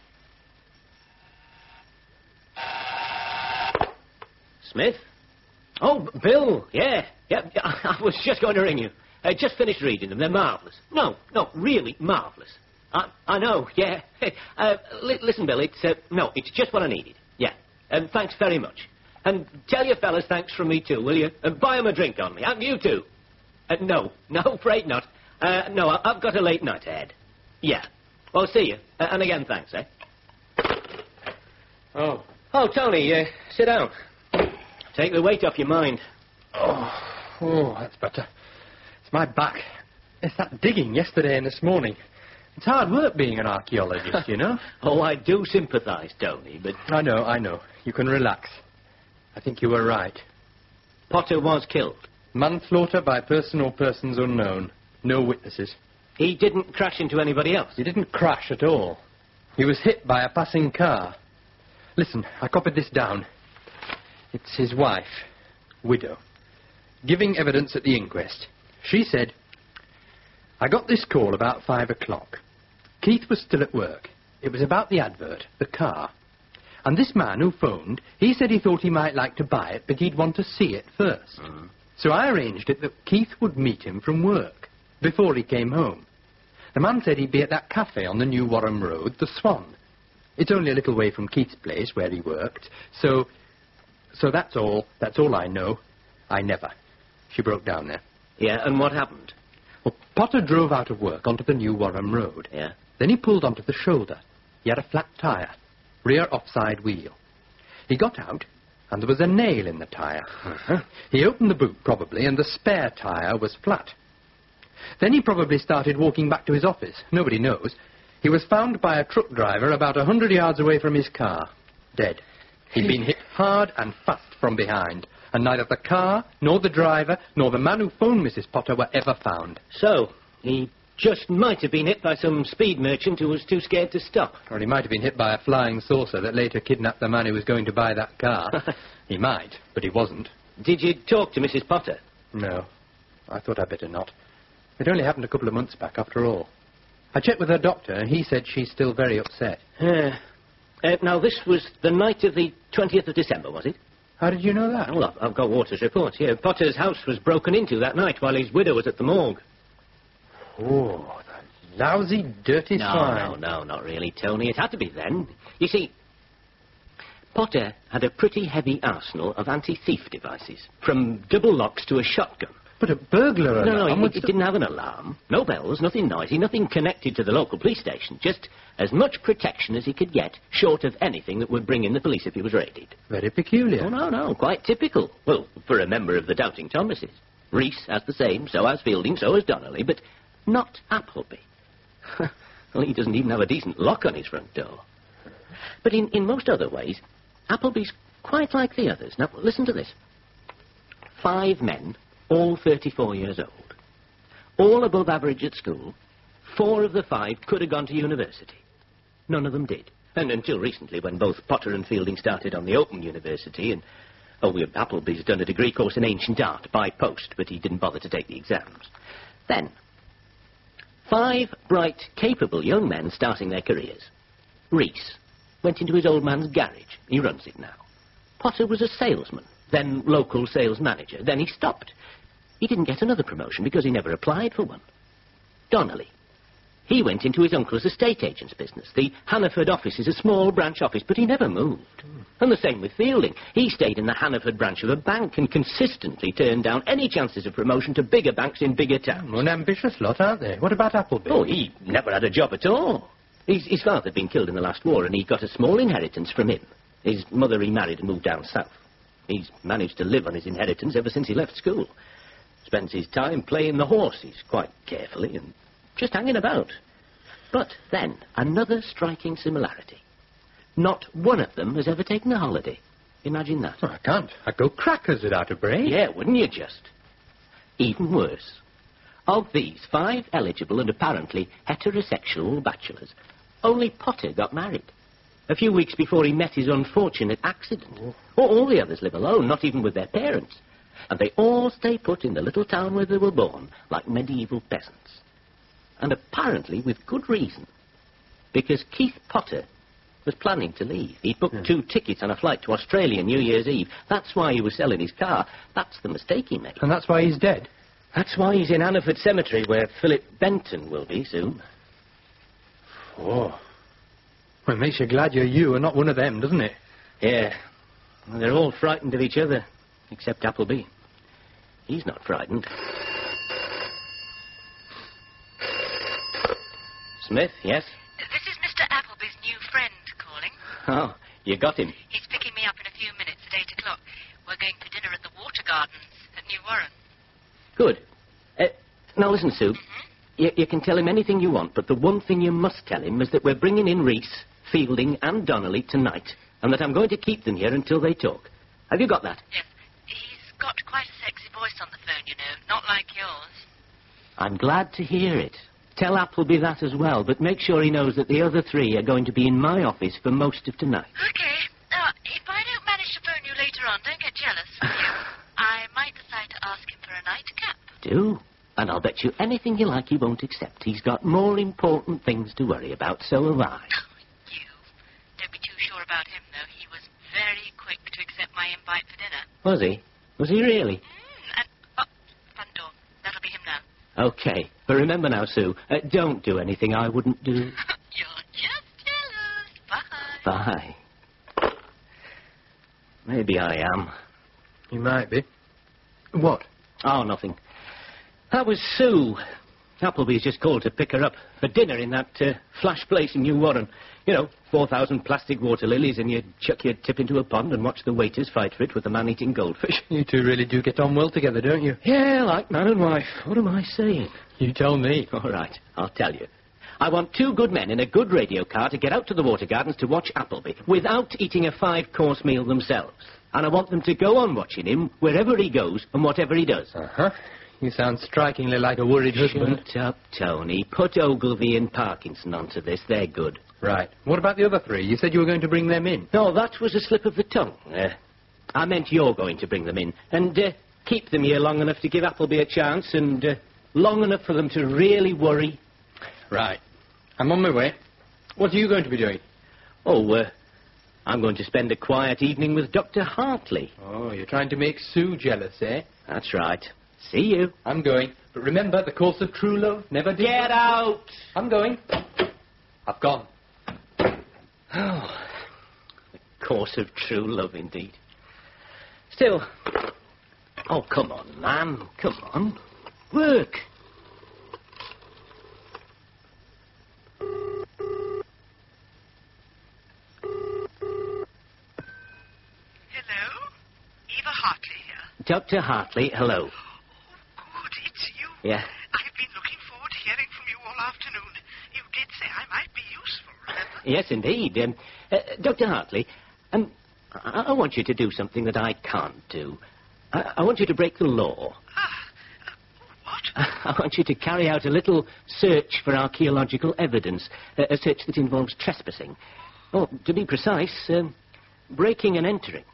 Smith? Oh, Bill, yeah. Yeah, I was just going to ring you. I just finished reading them. They're marvellous. No, no, really marvellous. I, I know, yeah. Uh, li- listen, Bill, it's, uh, no, it's just what I needed. Yeah. And thanks very much. And tell your fellas thanks from me too, will you? And buy 'em a drink on me. And you too. Uh, no, no, afraid not. Uh, no, I- I've got a late night ahead. Yeah. Well, see you. Uh, and again, thanks, eh? Oh. Oh, Tony, uh, sit down. Take the weight off your mind. Oh, oh, that's better. It's my back. It's that digging yesterday and this morning. It's hard work being an archaeologist, you know. Oh, I do sympathise, Tony, but... I know, I know. You can relax. I think you were right. Potter was killed. Manslaughter by person or persons unknown. No witnesses. He didn't crash into anybody else? He didn't crash at all. He was hit by a passing car. Listen, I copied this down. It's his wife, widow, giving evidence at the inquest. She said, I got this call about five o'clock. Keith was still at work. It was about the advert, the car. And this man who phoned, he said he thought he might like to buy it, but he'd want to see it first. Mm. So I arranged it that Keith would meet him from work, before he came home. The man said he'd be at that cafe on the New Warham Road, the Swan. It's only a little way from Keith's place, where he worked. So, so that's all, that's all I know. I never. She broke down there. Yeah, and what happened? Well, Potter drove out of work onto the New Warham Road. Yeah. Then he pulled onto the shoulder. He had a flat tyre. Rear offside wheel. He got out, and there was a nail in the tyre. Uh-huh. He opened the boot, probably, and the spare tyre was flat. Then he probably started walking back to his office. Nobody knows. He was found by a truck driver about a hundred yards away from his car, dead. He'd been hit hard and fast from behind, and neither the car, nor the driver, nor the man who phoned Missus Potter were ever found. So, he just might have been hit by some speed merchant who was too scared to stop. Or he might have been hit by a flying saucer that later kidnapped the man who was going to buy that car. He might, but he wasn't. Did you talk to Missus Potter? No. I thought I'd better not. It only happened a couple of months back, after all. I checked with her doctor, and he said she's still very upset. Uh, uh, now, this was the night of the twentieth of December, was it? How did you know that? Well, I've, I've got Waters' reports here. Potter's house was broken into that night while his widow was at the morgue. Oh, that lousy, dirty no, swine. No, no, not really, Tony. It had to be then. You see, Potter had a pretty heavy arsenal of anti-thief devices, from double locks to a shotgun. But a burglar No, alarm... no, it, it didn't have an alarm. No bells, nothing noisy, nothing connected to the local police station. Just as much protection as he could get, short of anything that would bring in the police if he was raided. Very peculiar. Oh, no, no, quite typical. Well, for a member of the Doubting Thomases. Reese has the same, so has Fielding, so has Donnelly, but not Appleby. Well, he doesn't even have a decent lock on his front door. But in, in most other ways, Appleby's quite like the others. Now, listen to this. Five men, all thirty-four years old, all above average at school. Four of the five could have gone to university. None of them did. And until recently, when both Potter and Fielding started on the Open University, and, oh, we, Appleby's done a degree course in ancient art by post, but he didn't bother to take the exams. Then, five bright, capable young men starting their careers. Reese went into his old man's garage. He runs it now. Potter was a salesman, then local sales manager. Then he stopped. He didn't get another promotion because he never applied for one. Donnelly. He went into his uncle's estate agent's business. The Hannaford office is a small branch office, but he never moved. Mm. And the same with Fielding. He stayed in the Hannaford branch of a bank and consistently turned down any chances of promotion to bigger banks in bigger towns. An ambitious lot, aren't they? What about Appleby? Oh, he never had a job at all. His, his father had been killed in the last war, and he got a small inheritance from him. His mother remarried and moved down south. He's managed to live on his inheritance ever since he left school. Spends his time playing the horses quite carefully and just hanging about. But then, another striking similarity. Not one of them has ever taken a holiday. Imagine that. Oh, I can't. I'd go crackers without a break. Yeah, wouldn't you just? Even worse. Of these, five eligible and apparently heterosexual bachelors, only Potter got married. A few weeks before he met his unfortunate accident. Oh. All the others live alone, not even with their parents. And they all stay put in the little town where they were born, like medieval peasants. And apparently with good reason. Because Keith Potter was planning to leave. He'd booked yeah. two tickets on a flight to Australia New Year's Eve. That's why he was selling his car. That's the mistake he made. And that's why he's dead? That's why he's in Hannaford Cemetery, where Philip Benton will be soon. Oh. Well, it makes you glad you're you and not one of them, doesn't it? Yeah. Well, they're all frightened of each other, except Appleby. He's not frightened. Smith, yes? This is Mister Appleby's new friend calling. Oh, you got him. He's picking me up in a few minutes at eight o'clock. We're going for dinner at the Water Gardens at New Warren. Good. Uh, now listen, Sue. Mm-hmm. You, you can tell him anything you want, but the one thing you must tell him is that we're bringing in Reese, Fielding and Donnelly tonight, and that I'm going to keep them here until they talk. Have you got that? Yes. He's got quite a sexy voice on the phone, you know, not like yours. I'm glad to hear it. Tell Appleby that as well, but make sure he knows that the other three are going to be in my office for most of tonight. Okay. Uh, if I don't manage to phone you later on, don't get jealous, will you? I might decide to ask him for a nightcap. Do. And I'll bet you anything you like he won't accept. He's got more important things to worry about, so have I. Oh, you. Don't be too sure about him, though. He was very quick to accept my invite for dinner. Was he? Was he really? Mm, and, oh, front door. That'll be him now. Okay. But remember now, Sue, uh, don't do anything I wouldn't do. You're just jealous. Bye. Bye. Maybe I am. You might be. What? Oh, nothing. That was Sue. Appleby's just called to pick her up for dinner in that uh, flash place in New Warren. You know, four thousand plastic water lilies, and you chuck your tip into a pond and watch the waiters fight for it with the man-eating goldfish. You two really do get on well together, don't you? Yeah, like man and wife. What am I saying? You tell me. All right, I'll tell you. I want two good men in a good radio car to get out to the Water Gardens to watch Appleby without eating a five-course meal themselves. And I want them to go on watching him wherever he goes and whatever he does. Uh-huh. You sound strikingly like a worried husband. Shut up, Tony. Put Ogilvy and Parkinson onto this. They're good. Right. What about the other three? You said you were going to bring them in. No, that was a slip of the tongue. Uh, I meant you're going to bring them in. And uh, keep them here long enough to give Appleby a chance and uh, long enough for them to really worry. Right. I'm on my way. What are you going to be doing? Oh, uh, I'm going to spend a quiet evening with Doctor Hartley. Oh, you're trying to make Sue jealous, eh? That's right. See you. I'm going. But remember, the course of true love never did... Get out! I'm going. I've gone. Oh, the course of true love, indeed. Still... Oh, come on, man. Come on. Work. Hello? Eva Hartley here. Doctor Hartley, hello. It's you. Yeah. I've been looking forward to hearing from you all afternoon. You did say I might be useful, remember? Yes, indeed. Um, uh, Doctor Hartley, um, I, I want you to do something that I can't do. I, I want you to break the law. I want you to carry out a little search for archaeological evidence, a, a search that involves trespassing. Or, to be precise, um, breaking and entering.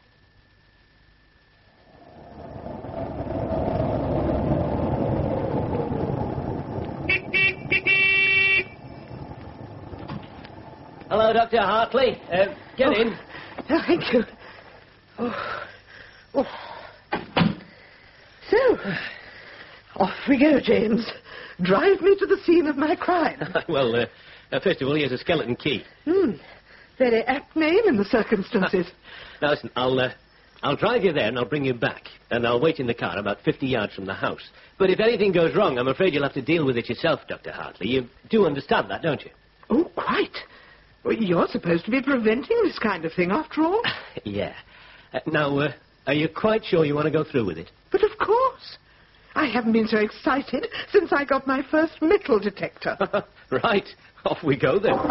Hello, Doctor Hartley. Uh, get oh, in. Thank you. Oh. Oh. So, off we go, James. Drive me to the scene of my crime. well, uh, uh, first of all, here's a skeleton key. Hmm. Very apt name in the circumstances. Now, listen, I'll, uh, I'll drive you there and I'll bring you back. And I'll wait in the car about fifty yards from the house. But if anything goes wrong, I'm afraid you'll have to deal with it yourself, Doctor Hartley. You do understand that, don't you? Oh, quite. Well, you're supposed to be preventing this kind of thing, after all. yeah. Uh, now, uh, are you quite sure you want to go through with it? But of course. I haven't been so excited since I got my first metal detector. Right. Off we go, then.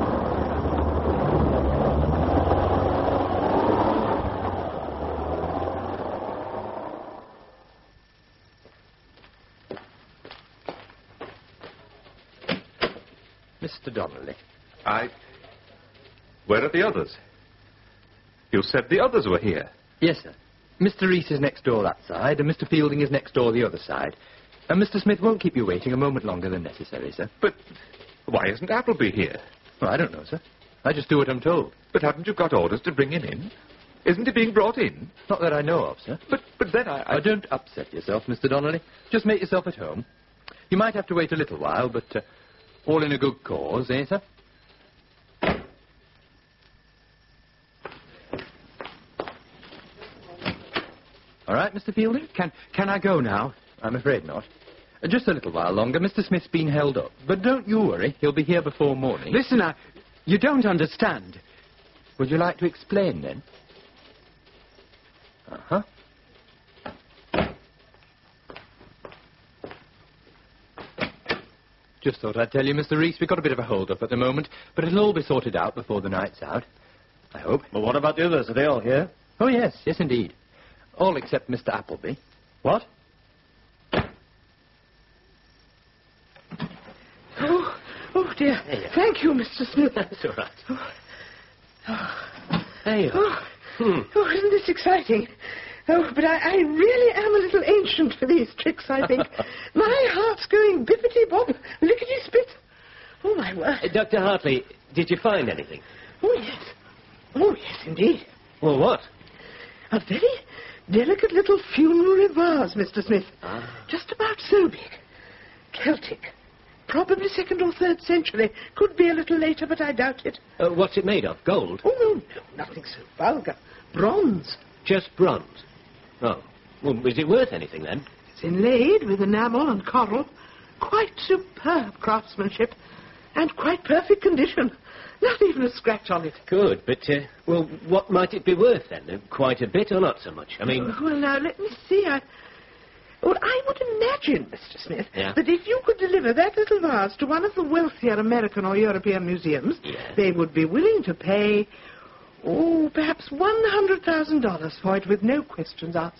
Mister Donnelly. I... Where are the others? You said the others were here. Yes, sir. Mister Reese is next door that side, and Mister Fielding is next door the other side. And Mister Smith won't keep you waiting a moment longer than necessary, sir. But why isn't Appleby here? Well, I don't know, sir. I just do what I'm told. But haven't you got orders to bring him in? Isn't he being brought in? Not that I know of, sir. But but then I... I... Oh, don't upset yourself, Mister Donnelly. Just make yourself at home. You might have to wait a little while, but uh, all in a good cause, eh, sir? All right, Mister Fielding? Can, can I go now? I'm afraid not. Uh, just a little while longer. Mister Smith's been held up. But don't you worry. He'll be here before morning. Listen, I, you don't understand. Would you like to explain, then? Uh-huh. Just thought I'd tell you, Mister Reese, we've got a bit of a hold-up at the moment, but it'll all be sorted out before the night's out. I hope. Well, what about the others? Are they all here? Oh, yes. Yes, indeed. All except Mister Appleby. What? Oh, oh dear. Hey, uh, Thank you, Mister Smith. That's all right. Oh, oh. There you are. Oh, Hmm. oh, isn't this exciting? Oh, but I, I really am a little ancient for these tricks, I think. My heart's going bippity-bop, lickety-spit. Oh, my word. Uh, Doctor Hartley, did you find anything? Oh, yes. Oh, yes, indeed. Well, what? A very delicate little funerary vase, Mister Smith. Ah. Just about so big. Celtic. Probably second or third century. Could be a little later, but I doubt it. Uh, what's it made of? Gold? Oh, no, no, nothing so vulgar. Bronze. Just bronze? Oh. Well, is it worth anything, then? It's inlaid with enamel and coral. Quite superb craftsmanship. And quite perfect condition. Not even a scratch on it. Good, but, uh, well, what might it be worth, then? Uh, quite a bit or not so much? I mean... Oh, well, now, let me see. I... Well, I would imagine, Mister Smith, yeah. that if you could deliver that little vase to one of the wealthier American or European museums, yeah. they would be willing to pay, oh, perhaps one hundred thousand dollars for it with no questions asked.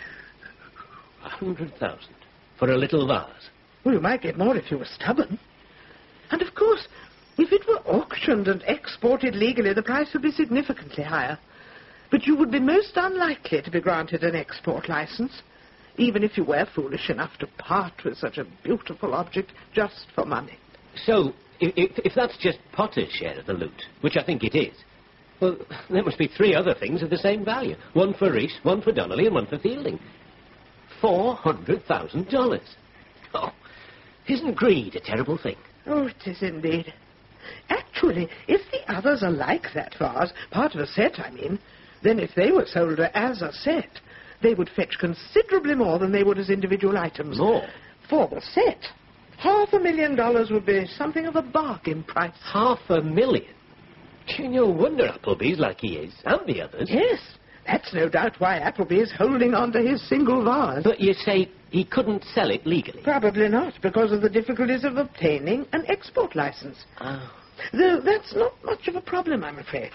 A hundred thousand? For a little vase? Well, you might get more if you were stubborn. And, of course, if it were auctioned and exported legally, the price would be significantly higher. But you would be most unlikely to be granted an export license, even if you were foolish enough to part with such a beautiful object just for money. So, if, if that's just Potter's share of the loot, which I think it is, well, there must be three other things of the same value. One for Reese, one for Donnelly, and one for Fielding. Four hundred thousand dollars. Oh, isn't greed a terrible thing? Oh, it is indeed. Actually, if the others are like that vase, part of a set, I mean, then if they were sold as a set, they would fetch considerably more than they would as individual items. More? For the set. Half a million dollars would be something of a bargain price. Half a million? No wonder Appleby's like he is, and the others. Yes, that's no doubt why Appleby is holding on to his single vase. But you say he couldn't sell it legally? Probably not, because of the difficulties of obtaining an export license. Oh. Though that's not much of a problem, I'm afraid.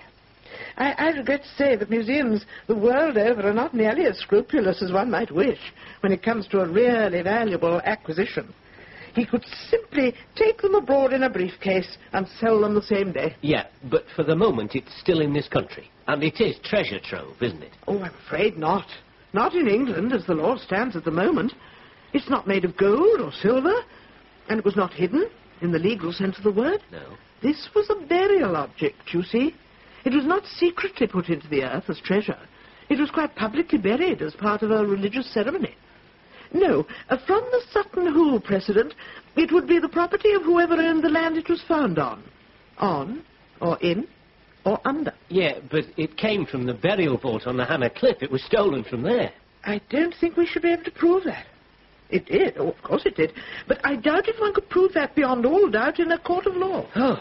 I, I regret to say that museums the world over are not nearly as scrupulous as one might wish when it comes to a really valuable acquisition. He could simply take them abroad in a briefcase and sell them the same day. Yeah, but for the moment it's still in this country. And it is treasure trove, isn't it? Oh, I'm afraid not. Not in England, as the law stands at the moment. It's not made of gold or silver, and it was not hidden in the legal sense of the word. No. This was a burial object, you see. It was not secretly put into the earth as treasure. It was quite publicly buried as part of a religious ceremony. No, uh, from the Sutton Hoo precedent, it would be the property of whoever owned the land it was found on. On, or in, or under. Yeah, but it came from the burial vault on the Hannah Cliff. It was stolen from there. I don't think we should be able to prove that. It did, oh, of course it did. But I doubt if one could prove that beyond all doubt in a court of law. Oh,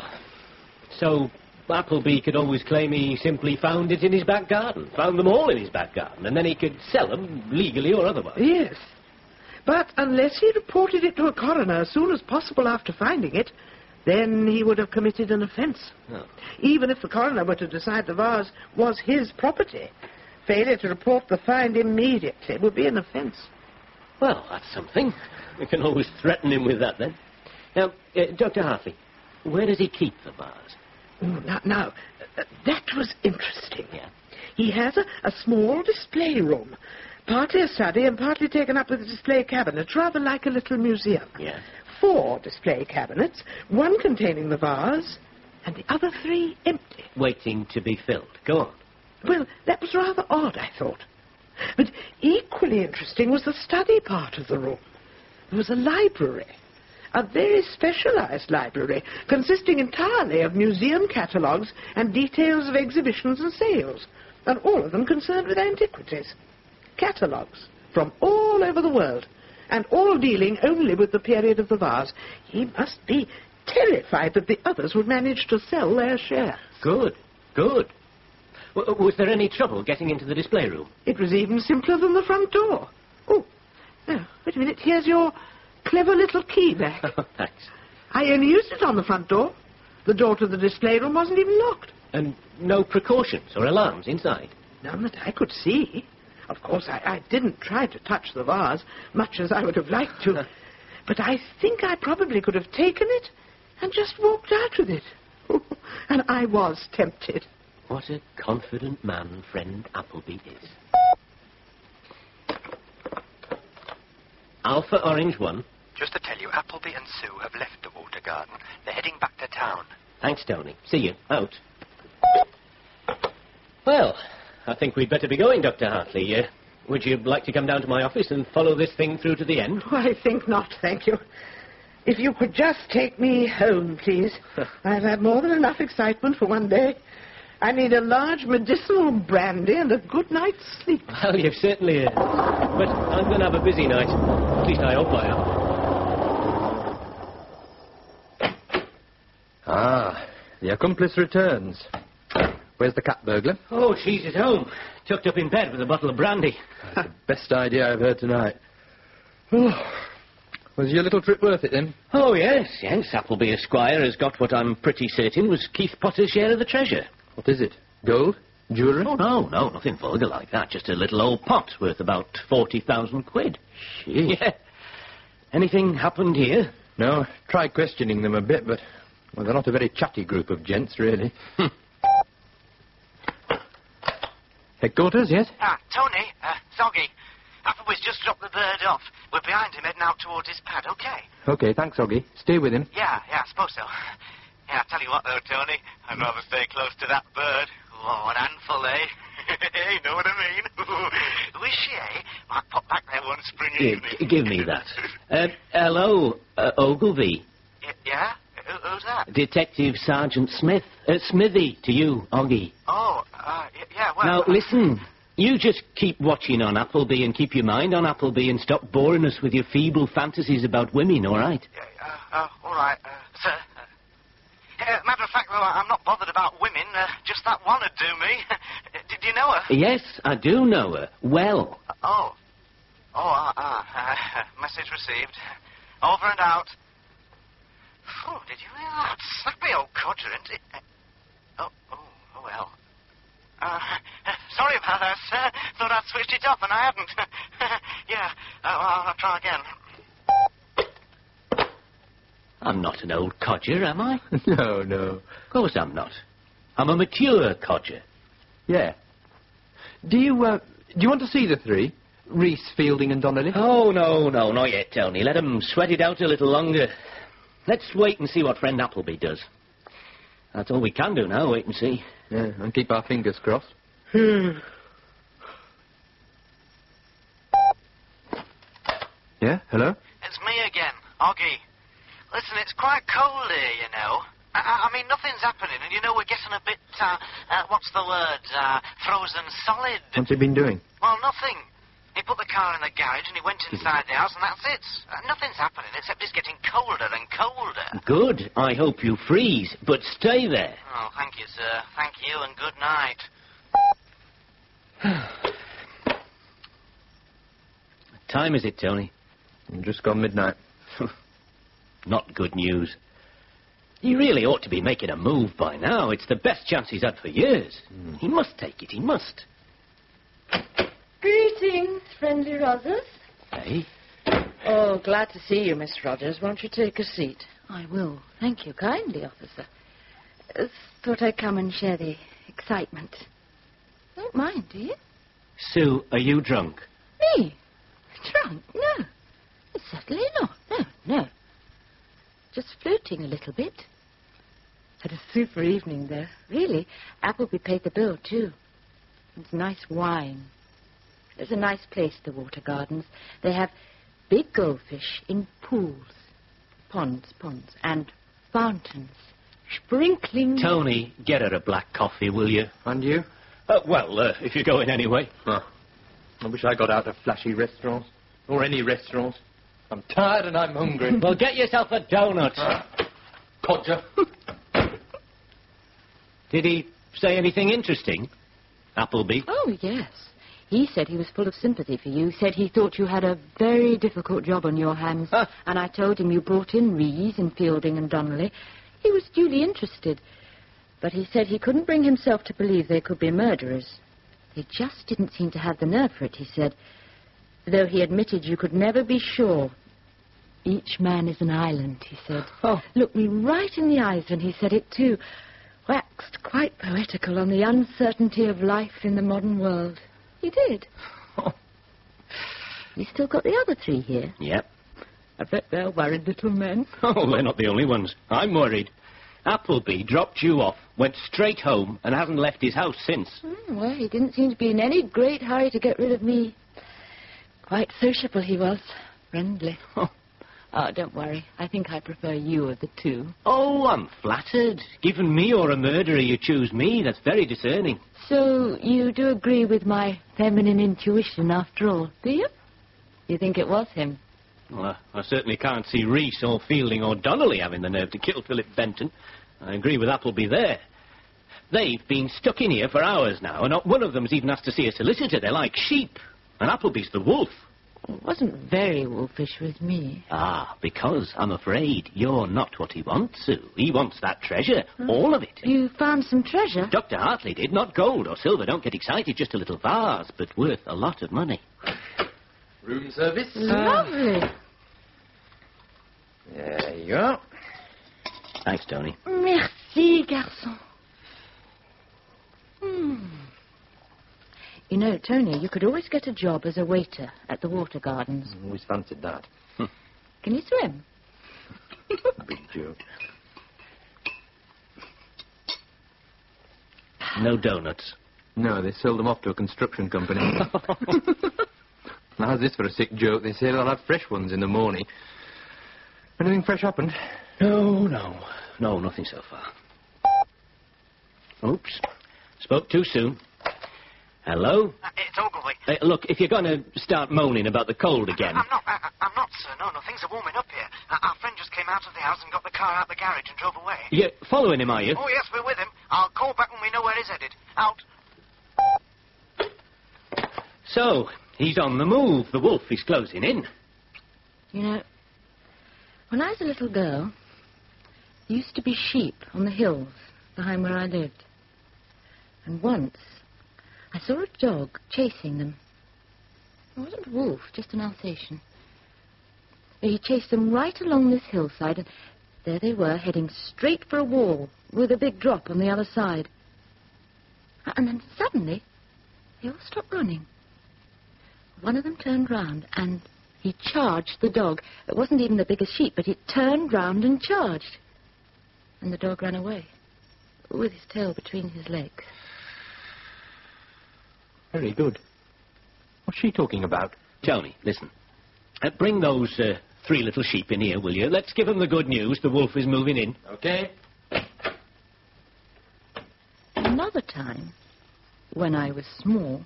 so Appleby could always claim he simply found it in his back garden, found them all in his back garden, and then he could sell them, legally or otherwise. Yes. But unless he reported it to a coroner as soon as possible after finding it, then he would have committed an offence. Oh. Even if the coroner were to decide the vase was his property, failure to report the find immediately would be an offence. Well, that's something. We can always threaten him with that, then. Now, uh, Doctor Hartley, where does he keep the vase? Oh, now, now uh, that was interesting. Yeah. He has a, a small display room, partly a study and partly taken up with a display cabinet, rather like a little museum. Yeah. Four display cabinets, one containing the vase, and the other three empty. Waiting to be filled. Go on. Well, that was rather odd, I thought. But equally interesting was the study part of the room. There was a library, a very specialized library, consisting entirely of museum catalogues and details of exhibitions and sales, and all of them concerned with antiquities. Catalogues from all over the world, and all dealing only with the period of the vase. He must be terrified that the others would manage to sell their share. Good, good. W- was there any trouble getting into the display room? It was even simpler than the front door. Oh, no, wait a minute. Here's your clever little key back. Oh, thanks. I only used it on the front door. The door to the display room wasn't even locked. And no precautions or alarms inside? None that I could see. Of course, I, I didn't try to touch the vase, much as I would have liked to. But I think I probably could have taken it and just walked out with it. And I was tempted. What a confident man friend Appleby is. Alpha Orange one. Just to tell you, Appleby and Sue have left the water garden. They're heading back to town. Thanks, Tony. See you. Out. Well, I think we'd better be going, Doctor Hartley. Uh, would you like to come down to my office and follow this thing through to the end? Oh, I think not, thank you. If you could just take me home, please. I've had more than enough excitement for one day. I need a large medicinal brandy and a good night's sleep. Well, you've certainly... Uh, but I'm going to have a busy night. At least I hope I am. Ah, the accomplice returns. Where's the cat burglar? Oh, she's at home. Tucked up in bed with a bottle of brandy. That's the best idea I've heard tonight. Oh, was your little trip worth it, then? Oh, yes, yes. Appleby Esquire has got what I'm pretty certain was Keith Potter's share of the treasure. What is it? Gold? Jewellery? Oh, no, no, nothing vulgar like that. Just a little old pot worth about forty thousand quid. Gee. Yeah. Anything happened here? No, tried questioning them a bit, but, well, they're not a very chatty group of gents, really. Hm. Headquarters, yes? Ah, Tony, uh, Soggy. Appleby's just dropped the bird off. We're behind him heading out towards his pad, okay? Okay, thanks, Oggy. Stay with him. Yeah, yeah, I suppose so. Yeah, I'll tell you what, though, Tony. I'd rather stay close to that bird. Oh, an handful, eh? You know what I mean? Who is she, eh? Might pop back there one spring G- evening. g- give me that. Uh, hello, uh, Ogilvy. Y- yeah? Who, who's that? Detective Sergeant Smith. Uh, Smithy, to you, Oggy. Oh, uh, y- yeah, well... Now, uh, listen. You just keep watching on Appleby and keep your mind on Appleby and stop boring us with your feeble fantasies about women, all right? Uh, uh, all right, uh, sir. Uh, matter of fact, though, I'm not bothered about women. Uh, just that one would do me. Did you know her? Yes, I do know her. Well. Uh, oh. Oh, ah, ah. Uh, message received. Over and out. Oh, did you hear that? Snappy old codger, isn't it? Uh, oh, oh, oh, well. Uh, sorry about that, sir. Thought I'd switched it off and I hadn't. yeah, uh, well, I'll try again. I'm not an old codger, am I? No, no. Of course I'm not. I'm a mature codger. Yeah. Do you, uh, do you want to see the three? Reese, Fielding and Donnelly? Oh, no, no, not yet, Tony. Let them sweat it out a little longer. Let's wait and see what friend Appleby does. That's all we can do now, wait and see. Yeah, and keep our fingers crossed. Yeah, hello? It's me again, Oggy. Listen, it's quite cold here, you know. I, I mean, nothing's happening, and you know, we're getting a bit, uh, uh, what's the word, uh, frozen solid. What's he been doing? Well, nothing. He put the car in the garage and he went inside the house, and that's it. Uh, nothing's happening, except it's getting colder and colder. Good. I hope you freeze, but stay there. Oh, thank you, sir. Thank you, and good night. What time is it, Tony? Just gone midnight. Not good news. He really ought to be making a move by now. It's the best chance he's had for years. Mm. He must take it, he must. Greetings, friendly Rogers. Hey? Oh, glad to see you, Miss Rogers. Won't you take a seat? I will. Thank you kindly, officer. Uh, thought I'd come and share the excitement. Don't mind, do you? Sue, are you drunk? Me? Drunk? No. Certainly not. No, no. Just floating a little bit. Had a super evening, though. Really. Appleby paid the bill, too. It's nice wine. There's a nice place, the Water Gardens. They have big goldfish in pools. Ponds, ponds. And fountains. Sprinkling... Tony, get her a black coffee, will you? And you? Uh, well, uh, if you're going anyway. Oh. I wish I got out of flashy restaurants. Or any restaurants. I'm tired and I'm hungry. Well, get yourself a donut. Ah. Codger. Did he say anything interesting, Appleby? Oh, yes. He said he was full of sympathy for you. He said he thought you had a very difficult job on your hands. Huh? And I told him you brought in Rees and Fielding and Donnelly. He was duly interested. But he said he couldn't bring himself to believe they could be murderers. They just didn't seem to have the nerve for it, he said. Though he admitted you could never be sure. Each man is an island, he said. Oh. Looked me right in the eyes when he said it, too. Waxed quite poetical on the uncertainty of life in the modern world. He did. Oh. You still got the other three here? Yep. I bet they're worried little men. Oh, they're not the only ones. I'm worried. Appleby dropped you off, went straight home, and hasn't left his house since. Mm, well, he didn't seem to be in any great hurry to get rid of me. Quite sociable he was. Friendly. Oh. Oh, don't worry. I think I prefer you of the two. Oh, I'm flattered. Given me or a murderer, you choose me. That's very discerning. So you do agree with my feminine intuition after all, do you? You think it was him? Well, I, I certainly can't see Rees or Fielding or Donnelly having the nerve to kill Philip Benton. I agree with Appleby there. They've been stuck in here for hours now, and not one of them's even asked to see a solicitor. They're like sheep. And Appleby's the wolf. It wasn't very wolfish with me. Ah, because I'm afraid you're not what he wants, Sue. He wants that treasure, huh? All of it. You found some treasure? Doctor Hartley did, not gold or silver. Don't get excited, just a little vase, but worth a lot of money. Room service? Lovely. There you are. Thanks, Tony. Merci, garçon. Hmm. You know, Tony, you could always get a job as a waiter at the Water Gardens. Always fancied that. Hm. Can you swim? Big joke. No donuts. No, they sold them off to a construction company. How's this for a sick joke? They say they'll have fresh ones in the morning. Anything fresh happened? No, no. No, nothing so far. Oops. Spoke too soon. Hello? Uh, it's Ogilvy. Uh, look, if you're going to start moaning about the cold again... I'm not, I, I'm not, sir. No, no, things are warming up here. Uh, our friend just came out of the house and got the car out the garage and drove away. You're following him, are you? Oh, yes, we're with him. I'll call back when we know where he's headed. Out. So, he's on the move. The wolf is closing in. You know, when I was a little girl, there used to be sheep on the hills behind where I lived. And once, I saw a dog chasing them. It wasn't a wolf, just an Alsatian. He chased them right along this hillside, and there they were, heading straight for a wall, with a big drop on the other side. And then suddenly, they all stopped running. One of them turned round, and he charged the dog. It wasn't even the biggest sheep, but he turned round and charged. And the dog ran away, with his tail between his legs. Very good. What's she talking about? Tony, listen. Uh, bring those uh, three little sheep in here, will you? Let's give them the good news. The wolf is moving in. Okay. Another time, when I was small,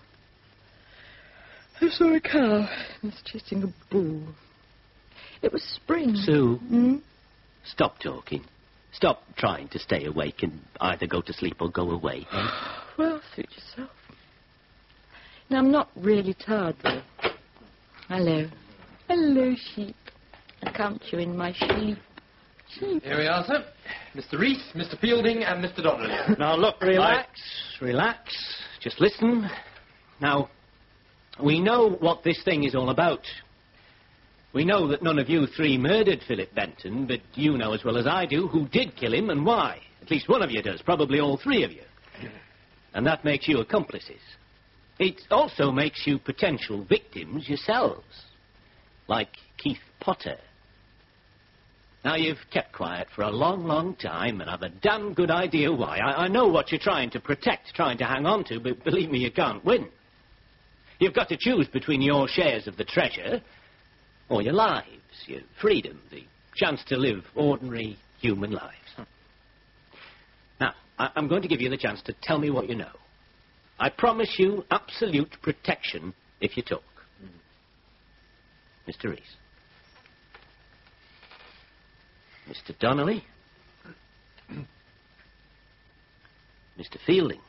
I saw a cow was chasing a bull. It was spring. Sue, Hmm? stop talking. Stop trying to stay awake and either go to sleep or go away. Eh? Well, suit yourself. Now, I'm not really tired, though. Hello. Hello, sheep. I count you in my sleep. Sheep. Here we are, sir. Mister Reese, Mister Fielding, and Mister Donnelly. Now, look, relax, relax. Just listen. Now, we know what this thing is all about. We know that none of you three murdered Philip Benton, but you know as well as I do who did kill him and why. At least one of you does, probably all three of you. And that makes you accomplices. It also makes you potential victims yourselves, like Keith Potter. Now, you've kept quiet for a long, long time, and I've a damn good idea why. I, I know what you're trying to protect, trying to hang on to, but believe me, you can't win. You've got to choose between your shares of the treasure or your lives, your freedom, the chance to live ordinary human lives. Now, I, I'm going to give you the chance to tell me what you know. I promise you absolute protection if you talk. Mm. Mister Reese. Mister Donnelly. Mister Fielding.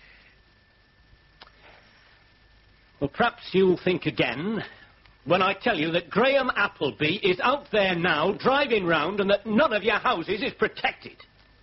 Well, perhaps you'll think again when I tell you that Graham Appleby is out there now driving round and that none of your houses is protected.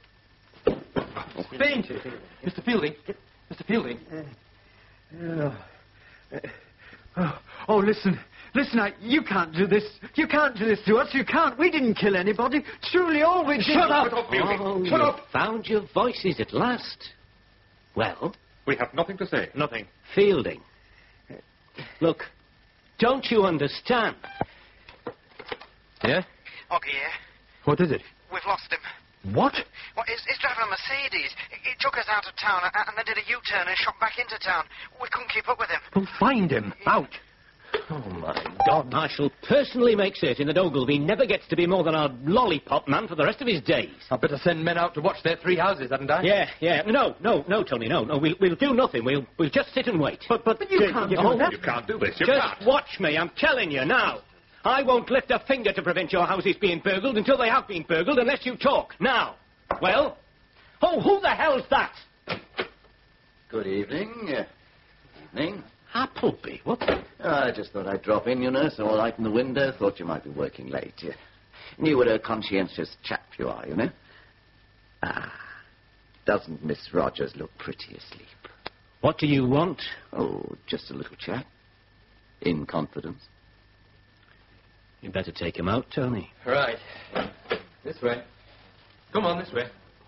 Faint! Mister Fielding. Mister Fielding. Uh, oh. Uh, oh, oh, listen. Listen, I, you can't do this. You can't do this to us. You can't. We didn't kill anybody. Truly, all we did... Shut up! Shut up, Fielding. Oh, Shut you've up! Found your voices at last. Well? We have nothing to say. Nothing. Fielding. Look, don't you understand? Yeah? Oggy here. What is it? We've lost him. What? Well, he's, he's driving a Mercedes. He, he took us out of town and, and then did a U-turn and shot back into town. We couldn't keep up with him. Well, find him. Out. Oh, my God. I shall personally make certain that Ogilvy never gets to be more than a lollipop man for the rest of his days. I'd better send men out to watch their three houses, hadn't I? Yeah, yeah. No, no, no, Tony, no. No, we'll, we'll do nothing. We'll, we'll just sit and wait. But, but, but you uh, can't you do know, that. You can't do this. You just can't. watch me. I'm telling you now. I won't lift a finger to prevent your houses being burgled until they have been burgled unless you talk. Now. Well? Oh, who the hell's that? Good evening. Uh, evening. Appleby, what the... Oh, I just thought I'd drop in, you know, saw a light in the window, thought you might be working late. You knew what a conscientious chap you are, you know. Ah, doesn't Miss Rogers look pretty asleep? What do you want? Oh, just a little chat. In confidence. You better take him out, Tony. Right. This way. Come on, this way.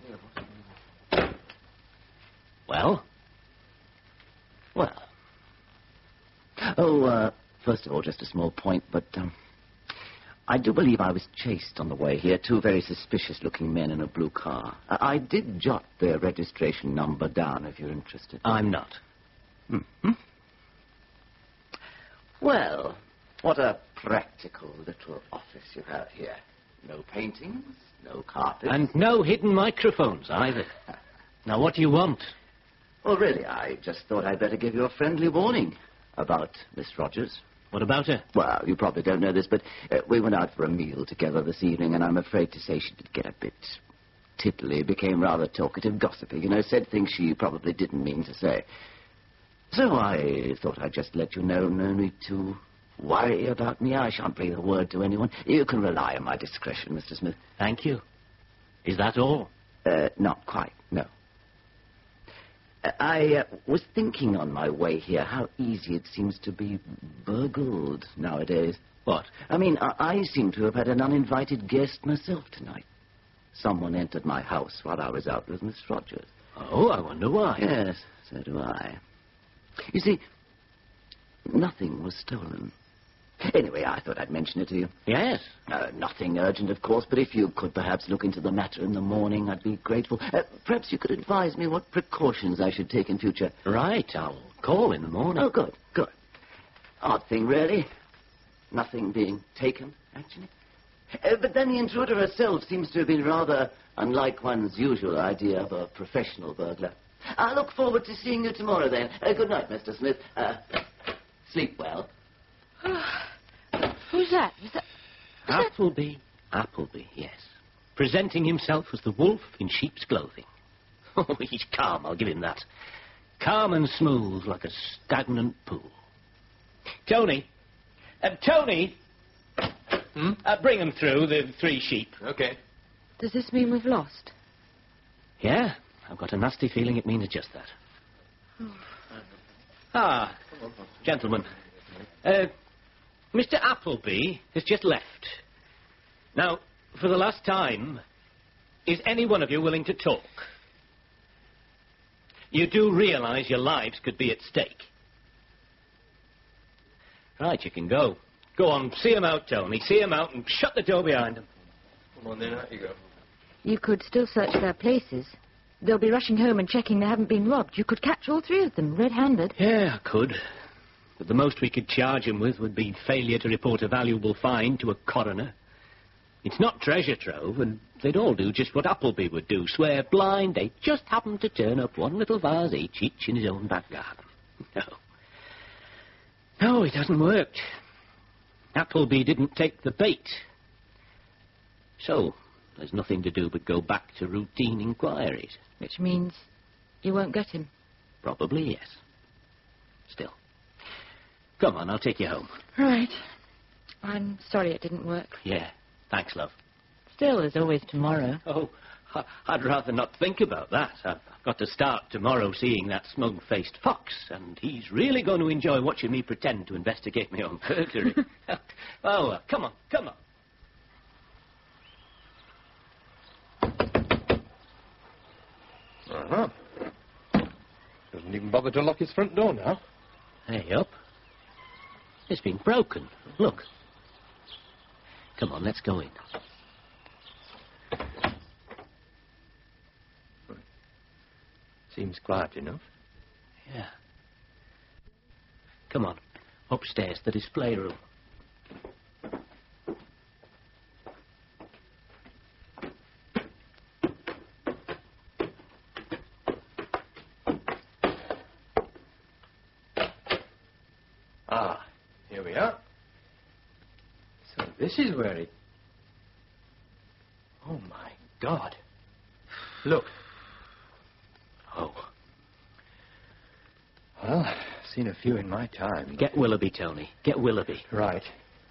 Well? Well. Oh, uh, first of all, just a small point, but, um, I do believe I was chased on the way here. Two very suspicious-looking men in a blue car. I, I did jot their registration number down, if you're interested. I'm not. Mm-hmm. Well, what a practical little office you have here. No paintings, no carpets. And no hidden microphones, either. Now, what do you want? Well, really, I just thought I'd better give you a friendly warning about Miss Rogers. What about her? Well, you probably don't know this, but uh, we went out for a meal together this evening, and I'm afraid to say she did get a bit tiddly, became rather talkative, gossipy, you know, said things she probably didn't mean to say. So I thought I'd just let you know, no need to worry about me. I shan't breathe a word to anyone. You can rely on my discretion, Mister Smith. Thank you. Is that all? Uh, not quite, no. I uh, was thinking on my way here how easy it seems to be burgled nowadays. What? I mean, I, I seem to have had an uninvited guest myself tonight. Someone entered my house while I was out with Miss Rogers. Oh, I wonder why. Yes, so do I. You see, nothing was stolen. Anyway, I thought I'd mention it to you. Yes. Uh, nothing urgent, of course, but if you could perhaps look into the matter in the morning, I'd be grateful. Uh, perhaps you could advise me what precautions I should take in future. Right, I'll call in the morning. Oh, good, good. Odd thing, really. Nothing being taken, actually. Uh, but then the intruder herself seems to have been rather unlike one's usual idea of a professional burglar. I look forward to seeing you tomorrow, then. Uh, good night, Mister Smith. Uh, sleep well. Who's that? Was that... Was Appleby. That... Appleby, yes. Presenting himself as the wolf in sheep's clothing. Oh, he's calm, I'll give him that. Calm and smooth like a stagnant pool. Tony. Uh, Tony! Hmm? Uh, bring them through, the three sheep. Okay. Does this mean we've lost? Yeah, I've got a nasty feeling it means just that. Ah, gentlemen. Uh, Mister Appleby has just left. Now, for the last time, is any one of you willing to talk? You do realise your lives could be at stake. Right, you can go. Go on, see him out, Tony. See him out and shut the door behind him. Come on then, out you go. You could still search their places. They'll be rushing home and checking they haven't been robbed. You could catch all three of them, red-handed. Yeah, I could. But the most we could charge him with would be failure to report a valuable find to a coroner. It's not treasure trove, and they'd all do just what Appleby would do, swear blind they just happened to turn up one little vase each, each in his own back garden. No. No, it hasn't worked. Appleby didn't take the bait. So, there's nothing to do but go back to routine inquiries. Which means you won't get him. Probably, yes. Still. Come on, I'll take you home. Right. I'm sorry it didn't work. Yeah. Thanks, love. Still, there's always tomorrow. Oh, I'd rather not think about that. I've got to start tomorrow seeing that smug-faced fox, and he's really going to enjoy watching me pretend to investigate my own burglary. Oh, well, come on, come on. Uh-huh. Doesn't even bother to lock his front door now. Hey, up. It's been broken. Look. Come on, let's go in. Seems quiet enough. Yeah. Come on. Upstairs, the display room. Ah, here we are. So this is where it... Oh, my God. Look. Oh. Well, I've seen a few in my time. Get Willoughby, Tony. Get Willoughby. Right.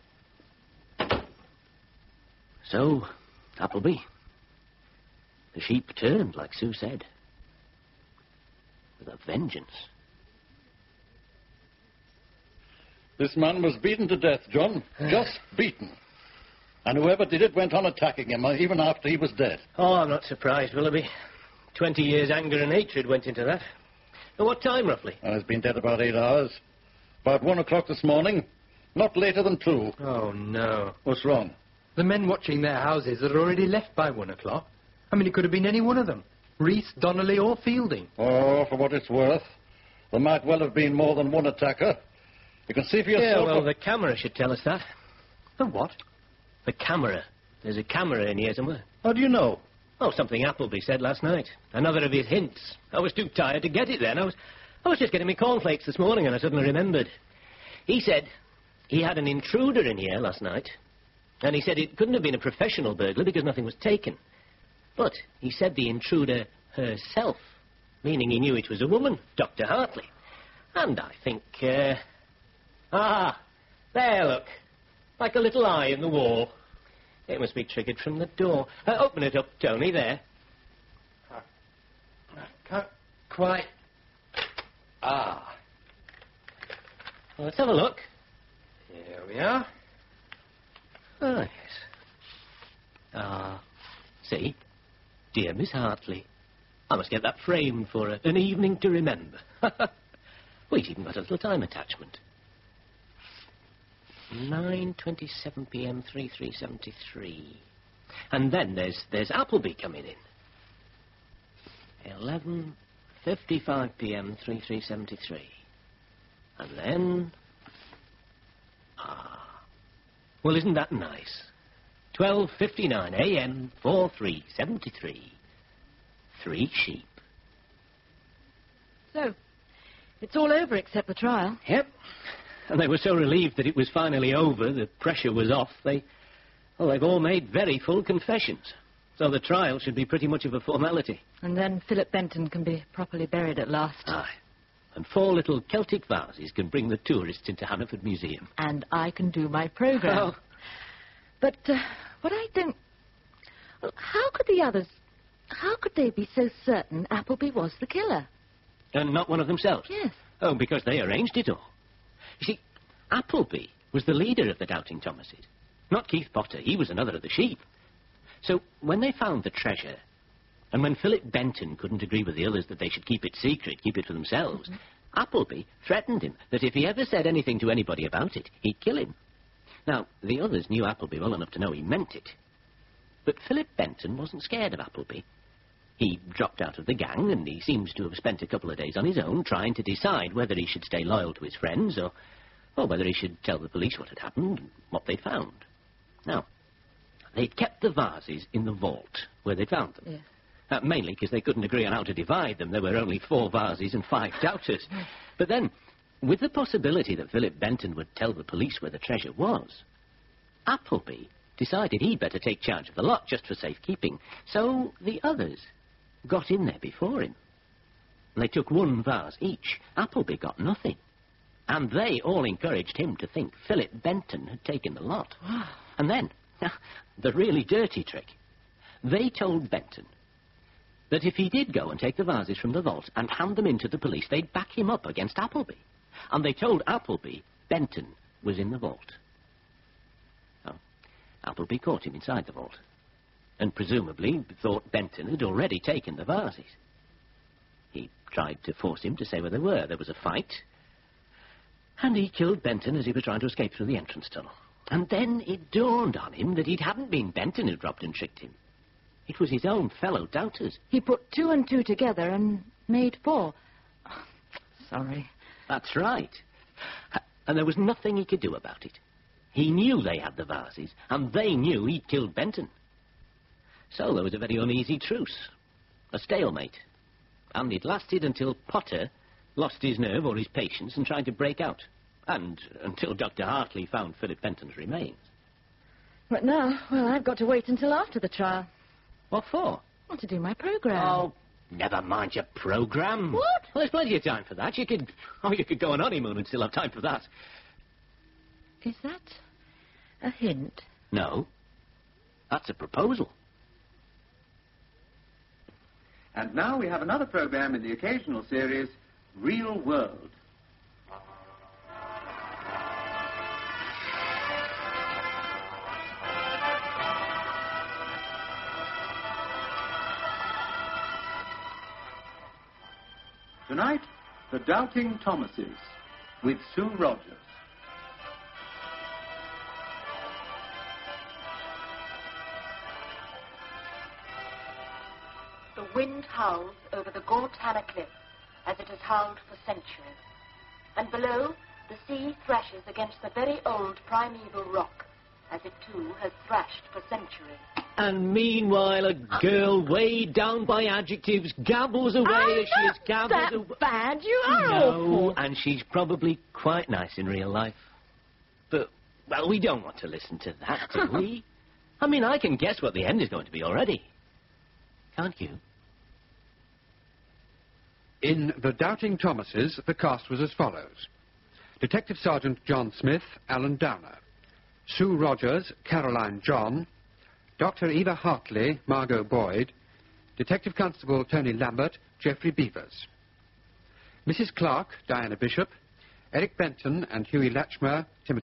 So, Appleby. The sheep turned, like Sue said. With a vengeance. This man was beaten to death, John. Just beaten. And whoever did it went on attacking him, even after he was dead. Oh, I'm not surprised, Willoughby. Twenty years' anger and hatred went into that. At what time, roughly? Well, he's been dead about eight hours. About one o'clock this morning. Not later than two. Oh, no. What's wrong? The men watching their houses had already left by one o'clock. I mean, it could have been any one of them. Reese, Donnelly, or Fielding. Oh, for what it's worth. There might well have been more than one attacker. You can see for yourself... Yeah, well, the camera should tell us that. The what? The camera. There's a camera in here somewhere. How do you know? Oh, something Appleby said last night. Another of his hints. I was too tired to get it then. I was, I was just getting my cornflakes this morning and I suddenly remembered. He said he had an intruder in here last night. And he said it couldn't have been a professional burglar because nothing was taken. But he said the intruder herself, meaning he knew it was a woman, Doctor Hartley. And I think, uh... Ah, there, look. Like a little eye in the wall. It must be triggered from the door. Uh, open it up, Tony, there. I can't quite Ah. Well, let's have a look. Here we are. Oh, yes. Ah, see? Dear Miss Hartley. I must get that framed for a, an evening to remember. Wait, even got a little time attachment. nine twenty-seven p m three three seventy-three. And then there's there's Appleby coming in. eleven fifty-five p m three three seventy-three. And then... Ah. Well, isn't that nice? twelve fifty-nine a m four three seventy-three. Three sheep. So, it's all over except the trial. Yep. And they were so relieved that it was finally over, the pressure was off, they... Well, they've all made very full confessions. So the trial should be pretty much of a formality. And then Philip Benton can be properly buried at last. Aye. And four little Celtic vases can bring the tourists into Hannaford Museum. And I can do my programme. Oh. But uh, what I don't... Well, how could the others... How could they be so certain Appleby was the killer? And not one of themselves? Yes. Oh, because they arranged it all. You see, Appleby was the leader of the Doubting Thomases. Not Keith Potter. He was another of the sheep. So when they found the treasure, and when Philip Benton couldn't agree with the others that they should keep it secret, keep it for themselves, mm-hmm. Appleby threatened him that if he ever said anything to anybody about it, he'd kill him. Now, the others knew Appleby well enough to know he meant it. But Philip Benton wasn't scared of Appleby. He dropped out of the gang, and he seems to have spent a couple of days on his own trying to decide whether he should stay loyal to his friends or, or whether he should tell the police what had happened and what they'd found. Now, they'd kept the vases in the vault where they'd found them. Yeah. Uh, mainly because they couldn't agree on how to divide them. There were only four vases and five doubters. But then, with the possibility that Philip Benton would tell the police where the treasure was, Appleby decided he'd better take charge of the lot just for safekeeping. So the others got in there before him. They took one vase each. Appleby got nothing. And they all encouraged him to think Philip Benton had taken the lot. And then, the really dirty trick, they told Benton that if he did go and take the vases from the vault and hand them in to the police, they'd back him up against Appleby. And they told Appleby Benton was in the vault. Oh, Appleby caught him inside the vault, and presumably thought Benton had already taken the vases. He tried to force him to say where they were. There was a fight, and he killed Benton as he was trying to escape through the entrance tunnel. And then it dawned on him that it hadn't been Benton who'd robbed and tricked him. It was his own fellow doubters. He put two and two together and made four. Oh, sorry. That's right. And there was nothing he could do about it. He knew they had the vases, and they knew he'd killed Benton. So there was a very uneasy truce, a stalemate. And it lasted until Potter lost his nerve or his patience and tried to break out. And until Doctor Hartley found Philip Benton's remains. But now, well, I've got to wait until after the trial. What for? Well, to do my programme. Oh, never mind your programme. What? Well, there's plenty of time for that. You could... Oh, you could go on honeymoon and still have time for that. Is that a hint? No. That's a proposal. And now we have another program in the occasional series, Real World. Tonight, The Doubting Thomases, with Sue Rogers. The wind howls over the gaunt Hannah Cliff as it has howled for centuries. And below, the sea thrashes against the very old primeval rock, as it too has thrashed for centuries. And meanwhile, a girl way down by adjectives gabbles away I'm as she is not gabbled that away. bad. You are No, awful. and she's probably quite nice in real life. But, well, we don't want to listen to that, do we? I mean, I can guess what the end is going to be already. Can't you? In The Doubting Thomases, the cast was as follows. Detective Sergeant John Smith, Alan Downer. Sue Rogers, Caroline John. Doctor Eva Hartley, Margot Boyd. Detective Constable Tony Lambert, Geoffrey Beavers. Missus Clark, Diana Bishop, Eric Benton and Hughie Latchmer, Timothy